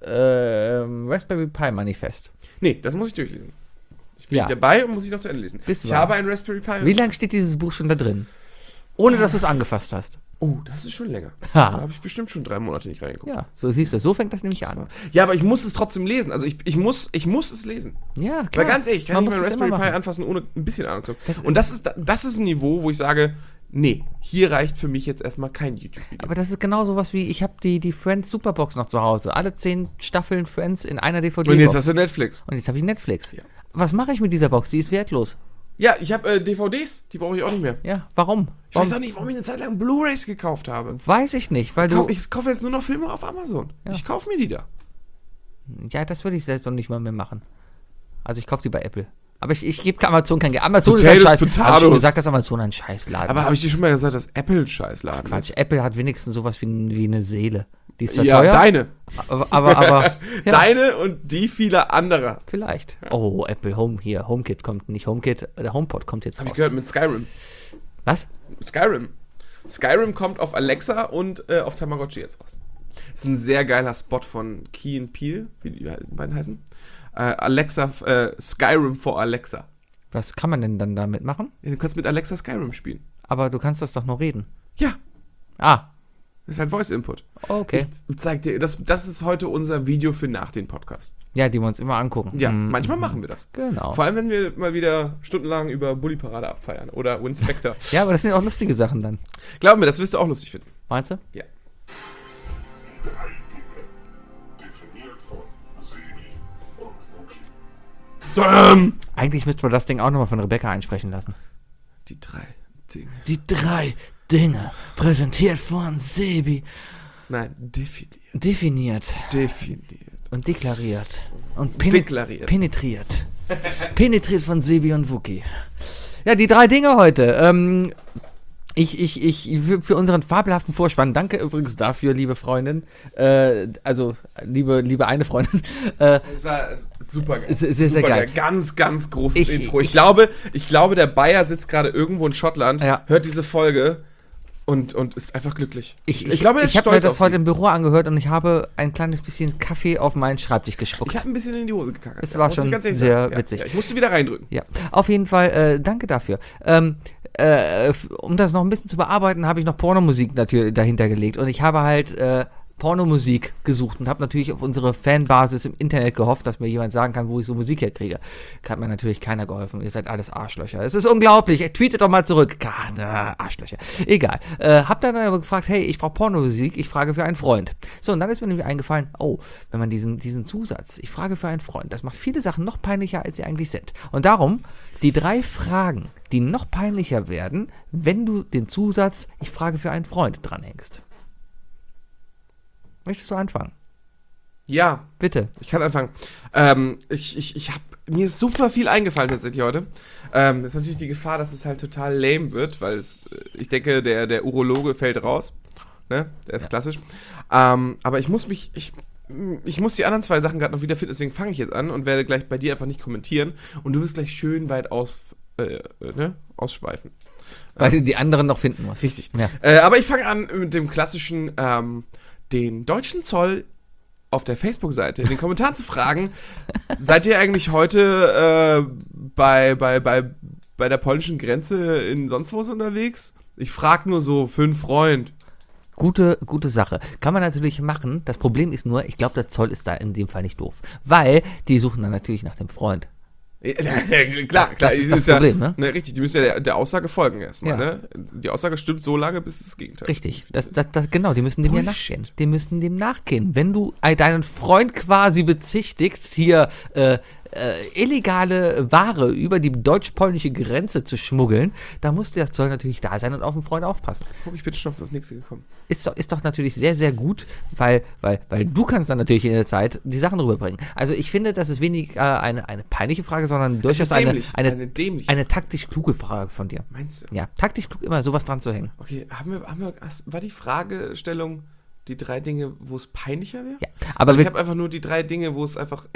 äh, Raspberry Pi Manifest. Nee, das muss ich durchlesen. Ich bin Ja. nicht dabei und muss ich noch zu Ende lesen. Bist ich wahr. habe ein Raspberry Pi. Wie lange steht dieses Buch schon da drin? Ohne, dass du es angefasst hast. Oh, das ist schon länger. Ha. Da habe ich bestimmt schon drei Monate nicht reingeguckt. Ja, so siehst du, so fängt das nämlich an. Ja, aber ich muss es trotzdem lesen. Also ich, ich, muss, ich muss es lesen. Ja, klar. Weil ganz ehrlich, ich kann Man nicht muss mein es immer Raspberry Pi machen. anfassen, ohne ein bisschen Ahnung zu haben. Das- Und das ist, das ist ein Niveau, wo ich sage, nee, hier reicht für mich jetzt erstmal kein YouTube-Video. Aber das ist genau sowas wie, ich habe die, die Friends Superbox noch zu Hause. Alle zehn Staffeln Friends in einer D V D-Box. Und jetzt hast du Netflix. Und jetzt habe ich Netflix. Ja. Was mache ich mit dieser Box? Die ist wertlos. Ja, ich habe äh, D V Ds, die brauche ich auch nicht mehr. Ja, warum? Ich warum? weiß auch nicht, warum ich eine Zeit lang Blu-Rays gekauft habe. Weiß ich nicht, weil Ich du... kaufe ich kaufe jetzt nur noch Filme auf Amazon. Ja. Ich kaufe mir die da. Ja, das würde ich selbst noch nicht mal mehr machen. Also ich kaufe die bei Apple. Aber ich, ich gebe Amazon kein Geld. Amazon Potatoes, ist ein Scheiß. Hab ich schon Potatoes. gesagt, dass Amazon ein Scheißladen Aber ist. habe ich dir schon mal gesagt, dass Apple ein Scheißladen Quatsch, ist? Apple hat wenigstens sowas wie, wie eine Seele. Die ist zwar Ja, teuer, deine. aber, aber, aber ja, Deine und die vieler anderer. vielleicht. Oh, Apple Home hier, HomeKit kommt, nicht HomeKit, der HomePod kommt jetzt Habe ich raus. gehört mit Skyrim. Was? Skyrim. Skyrim kommt auf Alexa und äh, auf Tamagotchi jetzt raus. Das ist ein sehr geiler Spot von Key and Peele, wie die beiden heißen. Äh, Alexa, äh, Skyrim for Alexa. Was kann man denn dann damit machen? Ja, du kannst mit Alexa Skyrim spielen. Aber du kannst das doch nur reden. Ja, Ah, das ist halt Voice Input. okay. Ich zeig dir, das, das ist heute unser Video für nach den Podcast. Ja, die wir uns immer angucken. Ja, Mhm. manchmal machen wir das. Genau. Vor allem, wenn wir mal wieder stundenlang über Bully-Parade abfeiern oder Winspector. Ja, aber das sind auch lustige Sachen dann. Glaub mir, das wirst du auch lustig finden. Meinst du? Ja. Definiert von Sebi und Fuki. Ähm, Eigentlich müsste man das Ding auch nochmal von Rebecca einsprechen lassen. Die drei Dinge. Die drei Dinge, präsentiert von Sebi, Nein, definiert. definiert Definiert. und deklariert und penet- Deklariert. penetriert. Penetriert von Sebi und Wookie. Ja, die drei Dinge heute. Ähm, ich, ich, ich, für, für unseren fabelhaften Vorspann, danke übrigens dafür, liebe Freundin, äh, also, liebe, liebe eine Freundin, äh, Das war super geil. Sehr, sehr, sehr super geil. Ganz, ganz großes Ich- Intro. Ich, ich- glaube, ich glaube, der Bayer sitzt gerade irgendwo in Schottland, Ja. hört diese Folge und, und ist einfach glücklich. ich, ich glaube, er ich ist habe mir stolz das auf heute sie. im Büro angehört und ich habe ein kleines bisschen Kaffee auf meinen Schreibtisch gespuckt. Ich habe ein bisschen in die Hose gekackt. Es war muss ich schon ganz ehrlich sehr sagen. Ja, witzig. Ja, ich musste wieder reindrücken. Ja, auf jeden Fall, äh, danke dafür. Ähm, äh, f- um das noch ein bisschen zu bearbeiten, habe ich noch Pornomusik natürlich dahinter gelegt und ich habe halt äh, Pornomusik gesucht und habe natürlich auf unsere Fanbasis im Internet gehofft, dass mir jemand sagen kann, wo ich so Musik herkriege. Hat mir natürlich keiner geholfen. Ihr seid alles Arschlöcher. Es ist unglaublich. Tweetet doch mal zurück. God, äh, Arschlöcher. Egal. Äh, hab dann aber gefragt, hey, ich brauche Pornomusik. Ich frage für einen Freund. So, und dann ist mir nämlich eingefallen, oh, wenn man diesen, diesen Zusatz, ich frage für einen Freund, das macht viele Sachen noch peinlicher, als sie eigentlich sind. Und darum die drei Fragen, die noch peinlicher werden, wenn du den Zusatz, ich frage für einen Freund, dranhängst. Möchtest du anfangen? Ja, Bitte. ich kann anfangen. Ähm, ich, ich, ich hab, mir ist super viel eingefallen tatsächlich heute. Ähm, das ist natürlich die Gefahr, dass es halt total lame wird, weil es, äh, ich denke, der, der Urologe fällt raus. Ne? Der ist Ja. klassisch. Ähm, aber ich muss mich, ich, ich muss die anderen zwei Sachen gerade noch wiederfinden, deswegen fange ich jetzt an und werde gleich bei dir einfach nicht kommentieren. Und du wirst gleich schön weit aus, äh, ne? ausschweifen. Weil du die anderen noch finden musst. Richtig. Ja. Äh, aber ich fange an mit dem klassischen, ähm, den deutschen Zoll auf der Facebook-Seite in den Kommentaren zu fragen, seid ihr eigentlich heute äh, bei, bei, bei, bei der polnischen Grenze in sonst wo unterwegs? Ich frage nur so für einen Freund. Gute, gute Sache. Kann man natürlich machen. Das Problem ist nur, ich glaube, der Zoll ist da in dem Fall nicht doof. Weil die suchen dann natürlich nach dem Freund. Ja, ja, klar, Das- klar. das ist es das ja, Problem, ne? ne? Richtig, die müssen ja der, der Aussage folgen erstmal. Ja. Ne? Die Aussage stimmt so lange, bis das Gegenteil. Richtig. Das, das, das, genau, die müssen dem ja Bullshit. nachgehen. Die müssen dem nachgehen. Wenn du äh, deinen Freund quasi bezichtigst, hier äh, äh, illegale Ware über die deutsch-polnische Grenze zu schmuggeln, da muss der Zoll natürlich da sein und auf den Freund aufpassen. Guck, ich bin schon auf das nächste gekommen. Ist doch, ist doch natürlich sehr, sehr gut, weil, weil, weil du kannst dann natürlich in der Zeit die Sachen rüberbringen. Also ich finde, das ist weniger eine, eine peinliche Frage, sondern durchaus eine, dämlich, eine, eine dämliche. eine taktisch kluge Frage von dir. Meinst du? Ja, taktisch klug immer sowas dran zu hängen. Okay, haben wir, haben wir, hast- war die Fragestellung die drei Dinge, wo es peinlicher wäre? Ja, aber ich wir, habe einfach nur die drei Dinge, wo es einfach echt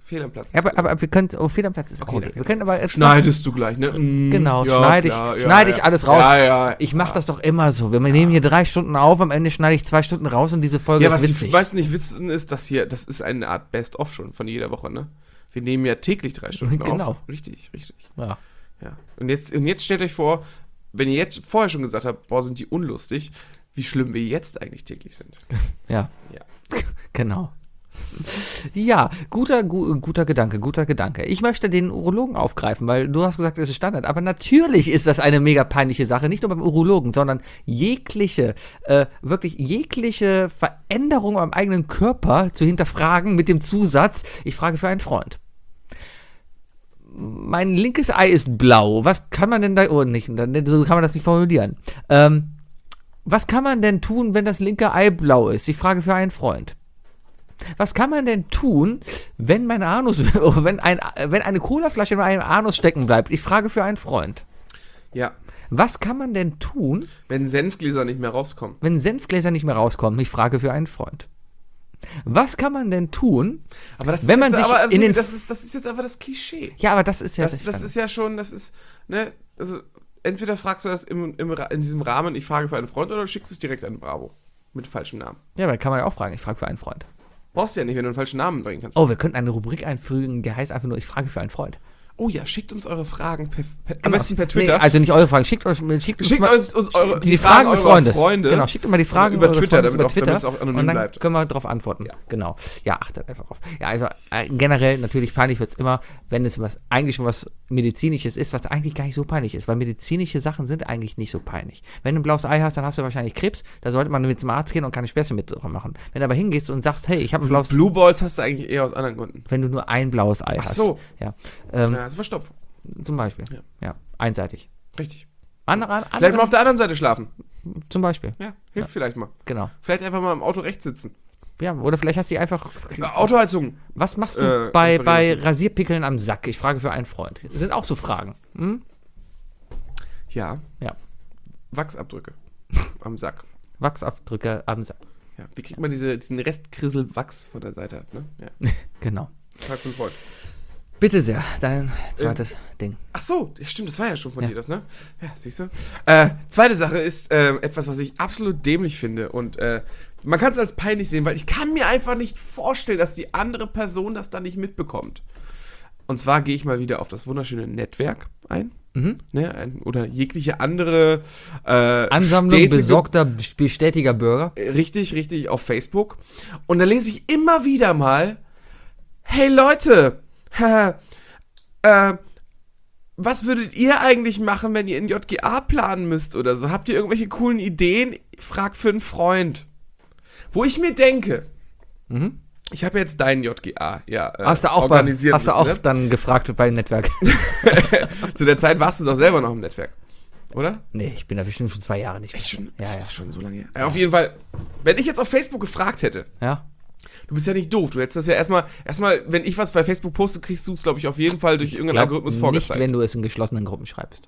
Fehl am Platz. Ja, aber, aber wir können, oh, Fehl am Platz ist okay. okay. Wir können aber jetzt Schneidest du gleich, ne? Mm, Genau, ja, schneide ich, klar, ja, schneide ich ja. alles raus. Ja, ja, ich mache ja. das doch immer so. Wir nehmen hier drei Stunden auf, am Ende schneide ich zwei Stunden raus und diese Folge Ja, ist was die witzig. meisten nicht wissen, ist, dass hier, das ist eine Art Best-of schon von jeder Woche, ne? Wir nehmen ja täglich drei Stunden Genau. auf. Richtig, richtig. Ja. Ja. Und jetzt, und jetzt stellt euch vor, wenn ihr jetzt vorher schon gesagt habt, boah, sind die unlustig, wie schlimm wir jetzt eigentlich täglich sind. Ja, Ja. genau. Ja, guter, gu, guter Gedanke, guter Gedanke. Ich möchte den Urologen aufgreifen, weil du hast gesagt, es ist Standard. Aber natürlich ist das eine mega peinliche Sache, nicht nur beim Urologen, sondern jegliche, äh, wirklich jegliche Veränderung am eigenen Körper zu hinterfragen mit dem Zusatz, ich frage für einen Freund. Mein linkes Ei ist blau. Was kann man denn da, oh nicht, so kann man das nicht formulieren. Ähm, was kann man denn tun, wenn das linke Ei blau ist? Ich frage für einen Freund. Was kann man denn tun, wenn mein Anus, wenn, ein, wenn eine Colaflasche in meinem Anus stecken bleibt? Ich frage für einen Freund. Ja. Was kann man denn tun, Wenn Senfgläser nicht mehr rauskommen. wenn Senfgläser nicht mehr rauskommen? Ich frage für einen Freund. Was kann man denn tun, Aber das wenn ist man jetzt, sich aber, in den... das, ist, das ist jetzt einfach das Klischee. Ja, aber das ist ja... Das, das ist ja schon, das ist, ne, also entweder fragst du das im, im, Ra- in diesem Rahmen, ich frage für einen Freund, oder du schickst es direkt an Bravo. Mit falschem Namen. ja, aber kann man ja auch fragen. Ich frage für einen Freund. Brauchst du ja nicht, wenn du einen falschen Namen bringen kannst. Oh, wir könnten eine Rubrik einfügen, die heißt einfach nur, ich frage für einen Freund. Oh ja, schickt uns eure Fragen per, per, am Genau. besten per Twitter. Nee, also nicht eure Fragen, schickt, euch, schickt, uns, Schickt mal, uns, uns eure, die, die Fragen, des eurer Freundes. Freunde. Genau, schickt immer die Fragen über eures Twitter, Freundes damit über auch- Twitter damit es auch anonym und dann bleibt. können wir darauf antworten. Ja. Genau. Ja, achtet einfach drauf. Ja, also äh, generell natürlich peinlich wird es immer, wenn es was eigentlich schon was Medizinisches ist, was eigentlich gar nicht so peinlich ist, weil medizinische Sachen sind eigentlich nicht so peinlich. Wenn du ein blaues Ei hast, dann hast du wahrscheinlich Krebs, da sollte man mit zum Arzt gehen und keine Späße mit machen. Wenn du aber hingehst und sagst, hey, ich habe ein blaues Blue Balls hast du eigentlich eher aus anderen Gründen. wenn du nur ein blaues Ei Ach hast. so. Ja. Ähm, Ja, das ist Verstopfung. Zum Beispiel. Ja. Ja. Einseitig. Richtig. Andere, andere, Vielleicht mal auf der anderen Seite schlafen. zum Beispiel. Ja, hilft vielleicht mal. Genau. Vielleicht einfach mal im Auto rechts sitzen. Ja, oder vielleicht hast du die einfach. Autoheizung. Was machst du Äh, bei, reparieren bei lassen. Rasierpickeln am Sack? Ich frage für einen Freund. Sind auch so Fragen. Hm? Ja. Ja. Wachsabdrücke. Am Sack. Wachsabdrücke am Sack. Ja. Wie kriegt man diese, diesen Restkrissel Wachs von der Seite ab, ne? Ja. Genau. Frag für einen Freund. Bitte sehr, dein zweites Ding. Ach so, ja, stimmt, das war ja schon von Ja. dir das, ne? Ja, siehst du? Äh, zweite Sache ist ähm, etwas, was ich absolut dämlich finde und äh, man kann es als peinlich sehen, weil ich kann mir einfach nicht vorstellen, dass die andere Person das dann nicht mitbekommt. Und zwar gehe ich mal wieder auf das wunderschöne Netzwerk ein, Mhm. ne? Ein, oder jegliche andere äh, Ansammlung stetige- besorgter, bestätiger Bürger. Richtig, richtig, auf Facebook. Und da lese ich immer wieder mal, hey Leute, äh, was würdet ihr eigentlich machen, wenn ihr in J G A planen müsst oder so? Habt ihr irgendwelche coolen Ideen? Frag für einen Freund. Wo ich mir denke, Mhm. ich habe jetzt deinen J G A ja, äh, Hast du auch, bei, organisiert hast du auch müssen, dann gefragt bei Netzwerk? ne? Zu der Zeit warst du doch selber noch im Netzwerk, oder? Nee, ich bin da bestimmt schon zwei Jahre nicht mehr. Echt schon? Ja, das ja. ist schon so lange her. Ja, auf jeden Fall, wenn ich jetzt auf Facebook gefragt hätte, Ja. du bist ja nicht doof. Du hättest das ja erstmal, erstmal, wenn ich was bei Facebook poste, kriegst du es, glaube ich, auf jeden Fall durch irgendeinen Glaub Algorithmus nicht, vorgezeigt. wenn du es in geschlossenen Gruppen schreibst.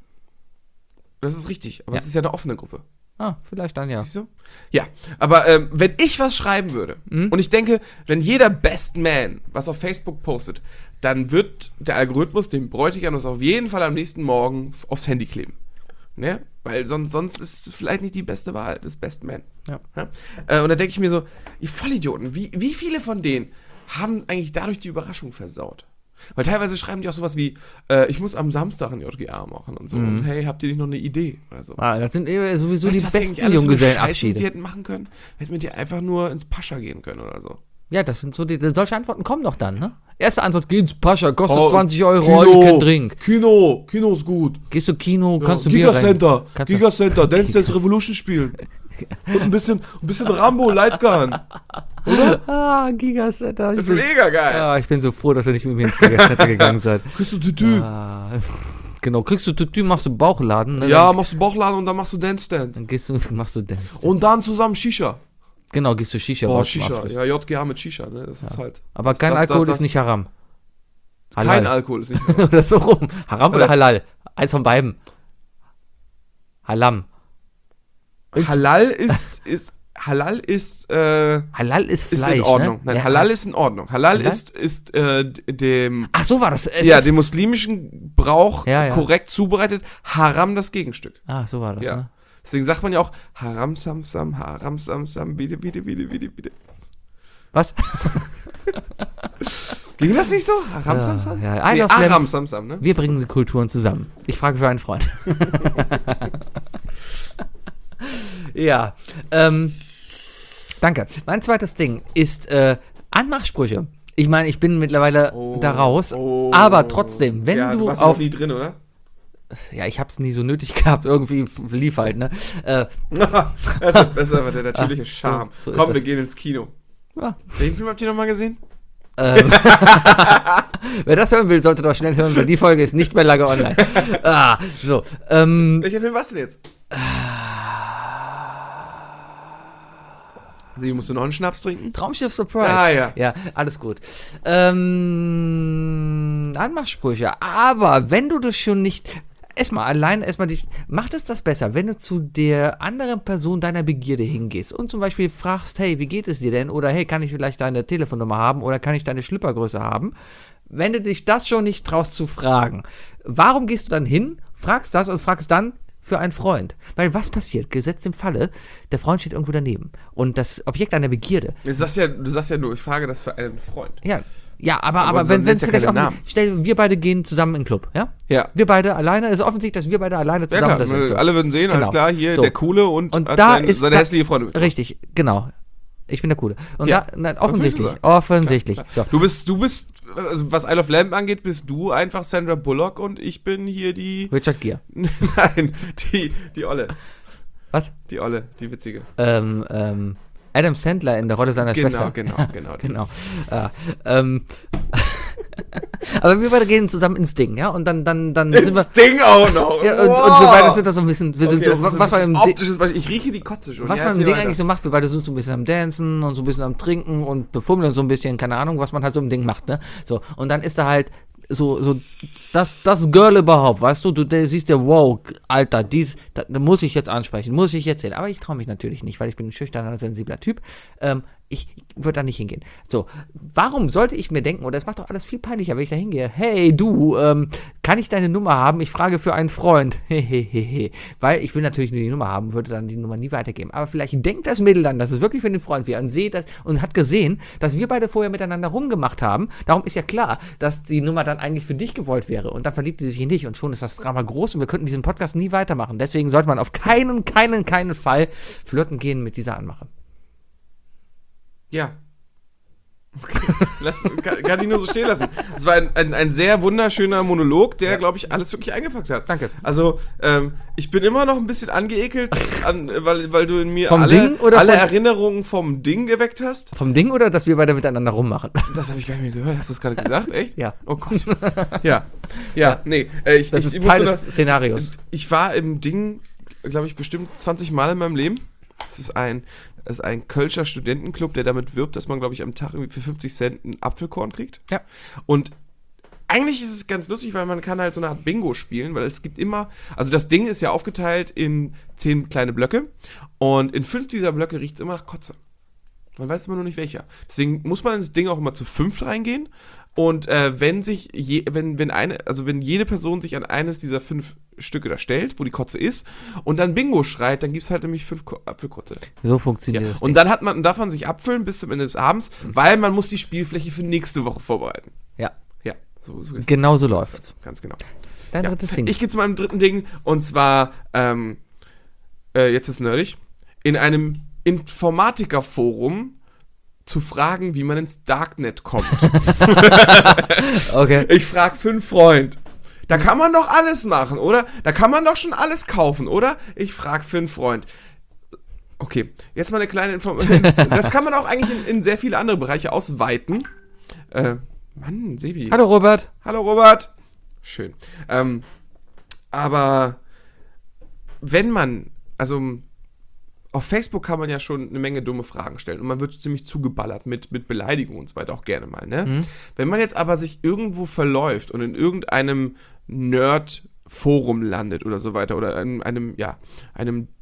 Das ist richtig, aber Ja. das ist ja eine offene Gruppe. Ah, vielleicht dann ja. Siehst du? Ja, aber ähm, wenn ich was schreiben würde, Mhm. und ich denke, wenn jeder Best Man was auf Facebook postet, dann wird der Algorithmus dem Bräutigam das auf jeden Fall am nächsten Morgen f- aufs Handy kleben. Ne? Weil sonst, sonst ist es vielleicht nicht die beste Wahl des Best Man. Ja. Ja? Äh, und da denke ich mir so, ihr Vollidioten, wie, wie viele von denen haben eigentlich dadurch die Überraschung versaut? Weil teilweise schreiben die auch sowas wie, äh, ich muss am Samstag ein J G A machen und so. Und hey, habt ihr nicht noch eine Idee? Oder so. Ah, das sind eh sowieso Weißt du, die was die eigentlich besten alles für eine Scheiße mit Junggesellenabschiede. dir hätten machen können? Hätten mit dir einfach nur ins Pascha gehen können oder so. Ja, das sind so die, solche Antworten kommen doch dann, ne? Erste Antwort, geh ins Pascha, kostet Oh, zwanzig Euro, Kino. all you can drink. Kino, Kino ist gut. Gehst du Kino, kannst du Giga Bier rein. Center, Kannst du- Giga Center, Dance Dance Revolution spielen. Und ein bisschen, ein bisschen Rambo Lightgun. Ah, Gigasetter. Das ist mega geil. Ah, ich bin so froh, dass ihr nicht mit mir ins Gigasetter gegangen seid. Kriegst du Tütü. Ah, genau, kriegst du Tütü, machst du Bauchladen, ne? Ja, Dann, machst du Bauchladen und dann machst du Dance Dance. dann gehst du, machst du Dance. Und dann zusammen Shisha. Genau, gehst du Shisha. Boah, raus zum Shisha. Abschluss. Ja, J G A mit Shisha, ne? Das ist halt. Aber das, kein das, Alkohol das, ist nicht Haram. Kein Halal. Alkohol ist nicht. Oder so rum. Haram oder Oder- Halal? Eins von beiden. Halam. Halal ist, ist Halal ist, äh, Halal ist ist Fleisch, in Ordnung. ne? Nein, Ja, Halal ist in Ordnung. Halal, Halal? ist, ist äh, dem, Ach, so war das. Es ja, ist, dem muslimischen Brauch Ja, ja. korrekt zubereitet. Haram das Gegenstück. ah, so war das, Ja. ne? Deswegen sagt man ja auch Haram Samsam, Haram Samsam, bitte, bitte, bitte, bitte, bitte. Was? Ging das nicht so? Haram Ja, Samsam? ja, Nee, Isle of Lamp- Aram Samsam, ne? Wir bringen die Kulturen zusammen. Ich frage für einen Freund. Ja, ähm, danke. Mein zweites Ding ist äh, Anmachsprüche. Ich meine, ich bin mittlerweile da raus, oh. aber trotzdem, wenn ja, du, du warst auf... noch nie drin, oder? Ja, ich hab's nie so nötig gehabt, irgendwie lief halt, ne? Äh, das, ist, das ist aber der natürliche Ah, so- Charme. so ist Komm, das. wir gehen ins Kino. ja. Welchen Film habt ihr nochmal gesehen? Ähm, wer das hören will, sollte doch schnell hören, weil die Folge ist nicht mehr lange online. Ah, so, ähm, Welcher Film war's denn jetzt? Sie, musst du noch einen Schnaps trinken? Traumschiff Surprise. Ah, ja. Ja, alles gut. Ähm, Anmachsprüche. Aber wenn du das schon nicht... Erstmal allein, erstmal die... Macht es das besser, wenn du zu der anderen Person deiner Begierde hingehst und zum Beispiel fragst, hey, wie geht es dir denn? Oder hey, kann ich vielleicht deine Telefonnummer haben? Oder kann ich deine Schlippergröße haben? Wenn du dich das schon nicht traust zu fragen, warum gehst du dann hin, fragst das und fragst dann für einen Freund? Weil was passiert? Gesetzt im Falle, der Freund steht irgendwo daneben und das Objekt deiner Begierde. Du sagst ja, du sagst ja nur, ich frage das für einen Freund. Ja, ja, aber, Aber aber dann wenn wenn es nennst du ja vielleicht keine auch Namen. stell, wir beide gehen zusammen in den Club, ja? Ja. Wir beide alleine, ist offensichtlich, dass wir beide alleine Ja, zusammen klar, das sind. So. alle würden sehen, alles Genau. klar, hier So. der Coole und, Und hat da sein, ist seine da- hässliche Freundin mit. Richtig, genau. Ich bin der Coole. Und Ja. da, nein, offensichtlich, Das willst du sagen. offensichtlich. So. Du bist, du bist, also was Isle of Lamp angeht, bist du einfach Sandra Bullock und ich bin hier die, Richard Gere. nein, die, die Olle, Was? die Olle, die witzige. Ähm, ähm, Adam Sandler in der Rolle seiner Genau, Schwester. genau, genau. Genau. Ja, ähm, aber wir beide gehen zusammen ins Ding, ja? Und dann, dann, dann sind wir. Das Ding auch noch. Ja, und, Wow. und wir beide sind da so ein bisschen. Wir sind Okay, so, das ist was ein man im Di- optisches Beispiel. Ich rieche die Kotze schon. Was Ja, man im erzähl Ding weiter. eigentlich so macht, wir beide sind so ein bisschen am Dancen und so ein bisschen am Trinken und befummeln so ein bisschen, keine Ahnung, was man halt so im Ding macht, ne? So, und dann ist da halt so, so, das, das Girl überhaupt, weißt du, du der, siehst ja, wow, Alter, dies, da, da muss ich jetzt ansprechen, muss ich jetzt sehen, aber ich traue mich natürlich nicht, weil ich bin ein schüchterner, sensibler Typ, ähm, ich würde da nicht hingehen. So, warum sollte ich mir denken, oder es macht doch alles viel peinlicher, wenn ich da hingehe, hey, du, ähm, kann ich deine Nummer haben? Ich frage für einen Freund, hehehe, weil ich will natürlich nur die Nummer haben, würde dann die Nummer nie weitergeben, aber vielleicht denkt das Mädel dann, dass es wirklich für den Freund wäre und, seht das, und hat gesehen, dass wir beide vorher miteinander rumgemacht haben, darum ist ja klar, dass die Nummer dann eigentlich für dich gewollt wäre und dann verliebt sie sich in dich und schon ist das Drama groß und wir könnten diesen Podcast nie weitermachen, deswegen sollte man auf keinen, keinen, keinen Fall flirten gehen mit dieser Anmache. Ja. Okay. Lass, kann, kann ich nur so stehen lassen. Es war ein, ein, ein sehr wunderschöner Monolog, der, Ja. glaube ich, alles wirklich eingepackt hat. Danke. Also, ähm, ich bin immer noch ein bisschen angeekelt, an, weil, weil du in mir Vom alle, Ding oder alle von- Erinnerungen vom Ding geweckt hast. Vom Ding oder dass wir beide miteinander rummachen? Das habe ich gar nicht mehr gehört. Hast du das gerade gesagt? Echt? Ja. Oh Gott. Ja. Ja, nee. Äh, ich, Das ich, ist ich Teil musste des Szenarios. noch- Ich war im Ding, glaube ich, bestimmt zwanzig Mal in meinem Leben. Es ist ein, es ist ein Kölscher Studentenclub, der damit wirbt, dass man, glaube ich, am Tag irgendwie für fünfzig Cent einen Apfelkorn kriegt. Ja. Und eigentlich ist es ganz lustig, weil man kann halt so eine Art Bingo spielen, weil es gibt immer, also das Ding ist ja aufgeteilt in zehn kleine Blöcke und in fünf dieser Blöcke riecht es immer nach Kotze. Man weiß immer nur nicht welcher. Deswegen muss man ins Ding auch immer zu fünft reingehen. Und äh, wenn sich, je, wenn, wenn eine, also wenn jede Person sich an eines dieser fünf Stücke da stellt, wo die Kotze ist, und dann Bingo schreit, dann gibt es halt nämlich fünf Ko- Apfelkotze. So funktioniert Ja. das. Und dann hat man, darf man sich abfüllen bis zum Ende des Abends, weil man muss die Spielfläche für nächste Woche vorbereiten. Ja, Ja, so, so ist genau so das. läuft's. Ganz genau. Dein Ja. drittes Ding. Ich gehe zu meinem dritten Ding, und zwar, ähm, äh, jetzt ist nerdig, in einem Informatikerforum zu fragen, wie man ins Darknet kommt. Okay. Ich frag für einen Freund. Da kann man doch alles machen, oder? Da kann man doch schon alles kaufen, oder? Ich frag für einen Freund. Okay, jetzt mal eine kleine Information. Das kann man auch eigentlich in, in sehr viele andere Bereiche ausweiten. Äh, Mann, Sebi. Hallo Robert. Hallo Robert. Schön. Ähm, aber wenn man, also auf Facebook kann man ja schon eine Menge dumme Fragen stellen und man wird ziemlich zugeballert mit, mit Beleidigungen und so weiter auch gerne mal, ne? Mhm. Wenn man jetzt aber sich irgendwo verläuft und in irgendeinem Nerd-Forum landet oder so weiter oder in einem, ja, einem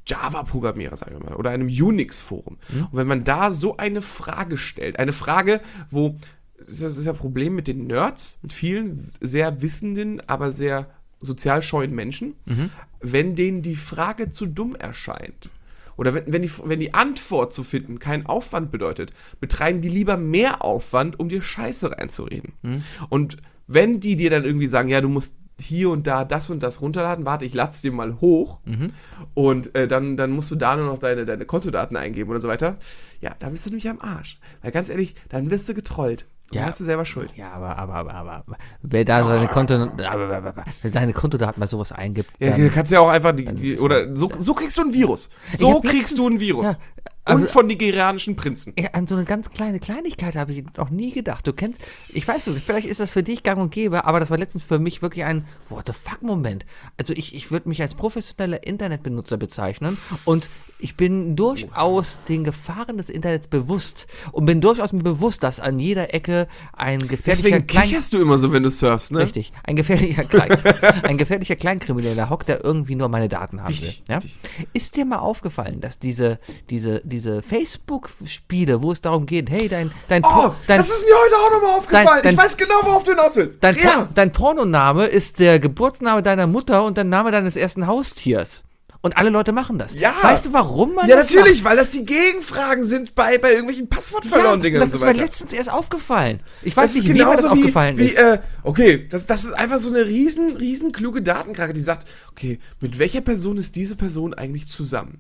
Java-Programmierer, sagen wir mal, oder einem Unix-Forum. Mhm. Und wenn man da so eine Frage stellt, eine Frage, wo, das ist ja ein Problem mit den Nerds, mit vielen sehr wissenden, aber sehr sozial scheuen Menschen, mhm. wenn denen die Frage zu dumm erscheint, oder wenn, wenn, die, wenn die Antwort zu finden keinen Aufwand bedeutet, betreiben die lieber mehr Aufwand, um dir Scheiße reinzureden. Mhm. Und wenn die dir dann irgendwie sagen, ja, du musst hier und da das und das runterladen, warte, ich lad's dir mal hoch mhm. und äh, dann, dann musst du da nur noch deine, deine Kontodaten eingeben oder so weiter, ja, dann bist du nämlich am Arsch. Weil ganz ehrlich, dann wirst du getrollt. Dann ja, hast du selber Schuld. Ja, aber, aber, aber, aber, wer da seine Konto, aber, aber, aber, wer seine Kontodaten bei sowas eingibt, ja, dann, kannst du ja auch einfach, die, die, oder so, so kriegst du ein Virus. So kriegst letztens, du ein Virus. Ja, also, und von nigerianischen Prinzen. Ja, an so eine ganz kleine Kleinigkeit habe ich noch nie gedacht. Du kennst, ich weiß nicht, vielleicht ist das für dich gang und gäbe, aber das war letztens für mich wirklich ein What the fuck Moment. Also ich, ich würde mich als professioneller Internetbenutzer bezeichnen und ich bin durchaus den Gefahren des Internets bewusst und bin durchaus mir bewusst, dass an jeder Ecke ein gefährlicher Deswegen kicherst du immer so, wenn du surfst, ne? Richtig, ein gefährlicher, Klein, ein gefährlicher Kleinkrimineller hockt, der irgendwie nur meine Daten haben will. Ja? Ist dir mal aufgefallen, dass diese, diese, diese Facebook-Spiele, wo es darum geht, hey, dein, dein, oh, Pro, dein das ist mir heute auch nochmal aufgefallen. Dein, dein, ich weiß genau, worauf du hinaus willst. Dein, ja. Por- dein Pornoname ist der Geburtsname deiner Mutter und der Name deines ersten Haustiers. Und alle Leute machen das. Ja. Weißt du, warum man ja, das Ja, natürlich, macht? weil das die Gegenfragen sind bei, bei irgendwelchen Passwortverloren-Dingern ja, das und so ist weiter. mir letztens erst aufgefallen. Ich weiß das nicht, wie mir das wie, aufgefallen wie, ist. Äh, okay, das, das ist einfach so eine riesen, riesen kluge Datenkrake, die sagt, okay, mit welcher Person ist diese Person eigentlich zusammen?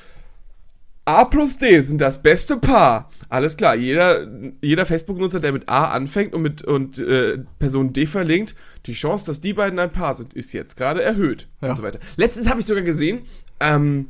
A plus D sind das beste Paar. Alles klar, jeder, jeder Facebook-Nutzer, der mit A anfängt und mit und äh, Person D verlinkt, die Chance, dass die beiden ein Paar sind, ist jetzt gerade erhöht. Ja. Und so weiter. Letztens habe ich sogar gesehen, ähm,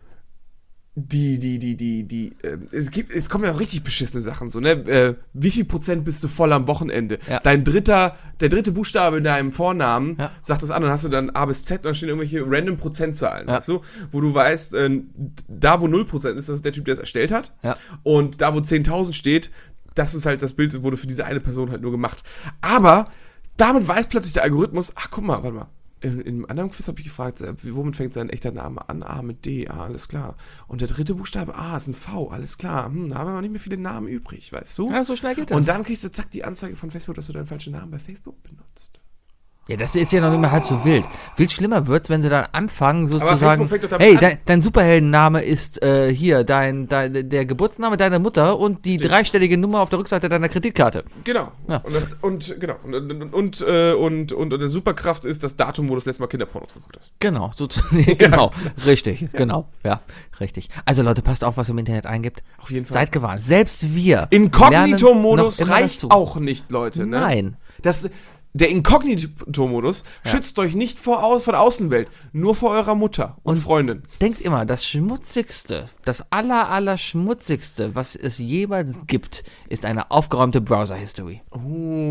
die, die, die, die, die, äh, es gibt, jetzt kommen ja auch richtig beschissene Sachen, so, ne, äh, wie viel Prozent bist du voll am Wochenende? Ja. Dein dritter, der dritte Buchstabe in deinem Vornamen ja. sagt das an, und dann hast du dann A bis Z und dann stehen irgendwelche random Prozentzahlen, ja. weißt du, wo du weißt, äh, da wo null Prozent ist, das ist der Typ, der es erstellt hat, ja. und da wo zehntausend steht, das ist halt das Bild, wurde für diese eine Person halt nur gemacht. Aber damit weiß plötzlich der Algorithmus, ach guck mal, warte mal, In, in einem anderen Quiz habe ich gefragt, womit fängt sein echter Name an? A mit D, ah, alles klar. Und der dritte Buchstabe A ist ein V, alles klar. Hm, da haben wir noch nicht mehr viele Namen übrig, weißt du? Ja, so schnell geht das. Und dann kriegst du zack die Anzeige von Facebook, dass du deinen falschen Namen bei Facebook benutzt. Ja, das ist ja noch nicht mal halb so wild. Viel schlimmer wird's, wenn sie dann anfangen, so Aber zu sagen, hey, dein, dein Superheldenname ist äh, hier, dein, dein, der Geburtsname deiner Mutter und die Den. dreistellige Nummer auf der Rückseite deiner Kreditkarte. Genau. Ja. Und, das, und genau. Und, und, und, äh, und, und, und eine Superkraft ist das Datum, wo du das letzte Mal Kinderpornos geguckt hast. Genau, so zu, genau, richtig, ja. genau, ja, richtig. Also Leute, passt auf, was ihr im Internet eingibt. Auf jeden Fall. Seid gewarnt. Selbst wir. Inkognito-Modus reicht dazu. Auch nicht, Leute. Ne? Nein. Das Der Inkognito-Modus ja. schützt euch nicht vor, aus, vor der Außenwelt, nur vor eurer Mutter und, und Freundin. Denkt immer, das Schmutzigste, das aller, aller Schmutzigste, was es jemals gibt, ist eine aufgeräumte Browser-History. Oh.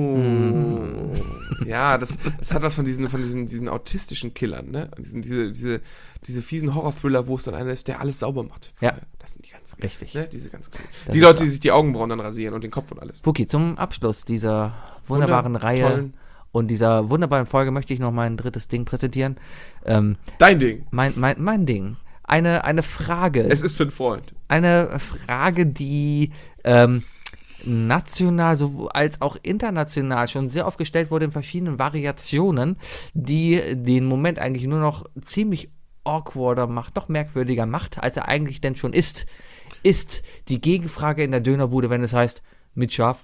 Mm. Ja, das, das hat was von diesen, von diesen, diesen autistischen Killern, ne? Diesen, diese, diese, diese fiesen Horror-Thriller, wo es dann einer ist, der alles sauber macht. Ja. Das sind die ganz richtig. Ne? Diese ganz Die Leute, die sich die Augenbrauen dann rasieren und den Kopf und alles. Puki, zum Abschluss dieser wunderbaren Wunder, Reihe tollen. Und dieser wunderbaren Folge möchte ich noch mein drittes Ding präsentieren. Ähm, Dein Ding. Mein, mein, mein Ding. Eine, eine Frage. Es ist für einen Freund. Eine Frage, die ähm, national so als auch international schon sehr oft gestellt wurde in verschiedenen Variationen, die den Moment eigentlich nur noch ziemlich awkwarder macht, noch merkwürdiger macht, als er eigentlich denn schon ist, ist die Gegenfrage in der Dönerbude, wenn es heißt, mit Schaf.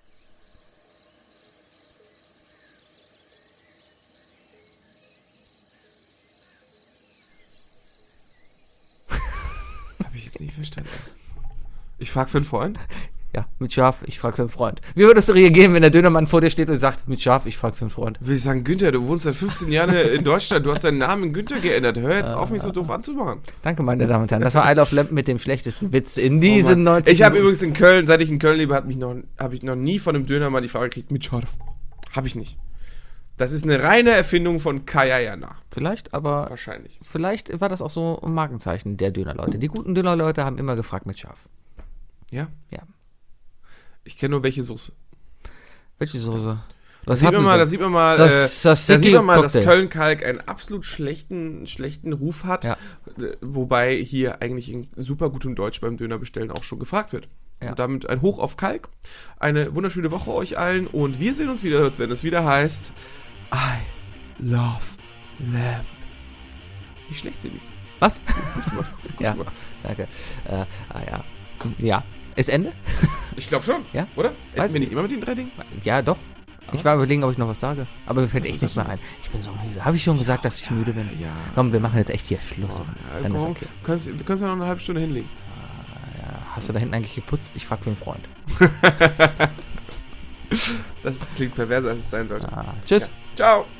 Habe ich jetzt nicht verstanden. Ich frage für einen Freund? Ja, mit Schaf, ich frage für einen Freund. Wie würdest du reagieren, wenn der Dönermann vor dir steht und sagt, mit Schaf, ich frage für einen Freund? Würde ich sagen, Günther, du wohnst seit fünfzehn Jahren in Deutschland, du hast deinen Namen in Günther geändert. Hör jetzt auf, mich so doof anzumachen. Danke, meine Damen und Herren. Das war I Love Lamp mit dem schlechtesten Witz in diesen oh neunzig Ich habe übrigens in Köln, seit ich in Köln lebe, habe hab ich noch nie von einem Dönermann die Frage gekriegt, mit Schaf. Habe ich nicht. Das ist eine reine Erfindung von Kaya Jana. Vielleicht, aber... Wahrscheinlich. Vielleicht war das auch so ein Markenzeichen der Dönerleute. Die guten Dönerleute haben immer gefragt mit Schaf. Ja? Ja. Ich kenne nur welche Soße. Welche Soße? Was sieht haben man die mal, denn? da sieht man mal, Das- äh, das da sieht Sticky man mal, dass Cocktail. Köln-Kalk einen absolut schlechten, schlechten Ruf hat, Ja. äh, wobei hier eigentlich in super gutem Deutsch beim Döner bestellen auch schon gefragt wird. Ja. Und damit ein Hoch auf Kalk, eine wunderschöne Woche euch allen und wir sehen uns wieder, wenn es wieder heißt I love lamb. Nicht schlecht, Sebi. Was? Gut gemacht. Gut Ja. gemacht. Danke. Äh, ah, ja. Ja. Ist Ende? Ich glaube schon, Ja? oder? Weiß Hätten wir nicht. nicht immer mit den drei Dingen? Ja, doch. Ich war überlegen, ob ich noch was sage. Aber mir fällt Was echt sagst nicht mehr du ein. Ich bin so müde. Habe ich schon gesagt, dass ich müde bin? Ja. Komm, wir machen jetzt echt hier Schluss. Ja, Dann ist komm, okay. kannst, du kannst ja noch eine halbe Stunde hinlegen. Hast du da hinten eigentlich geputzt? Ich frag für einen Freund. Das klingt perverser, als es sein sollte. Ah, tschüss. Ciao.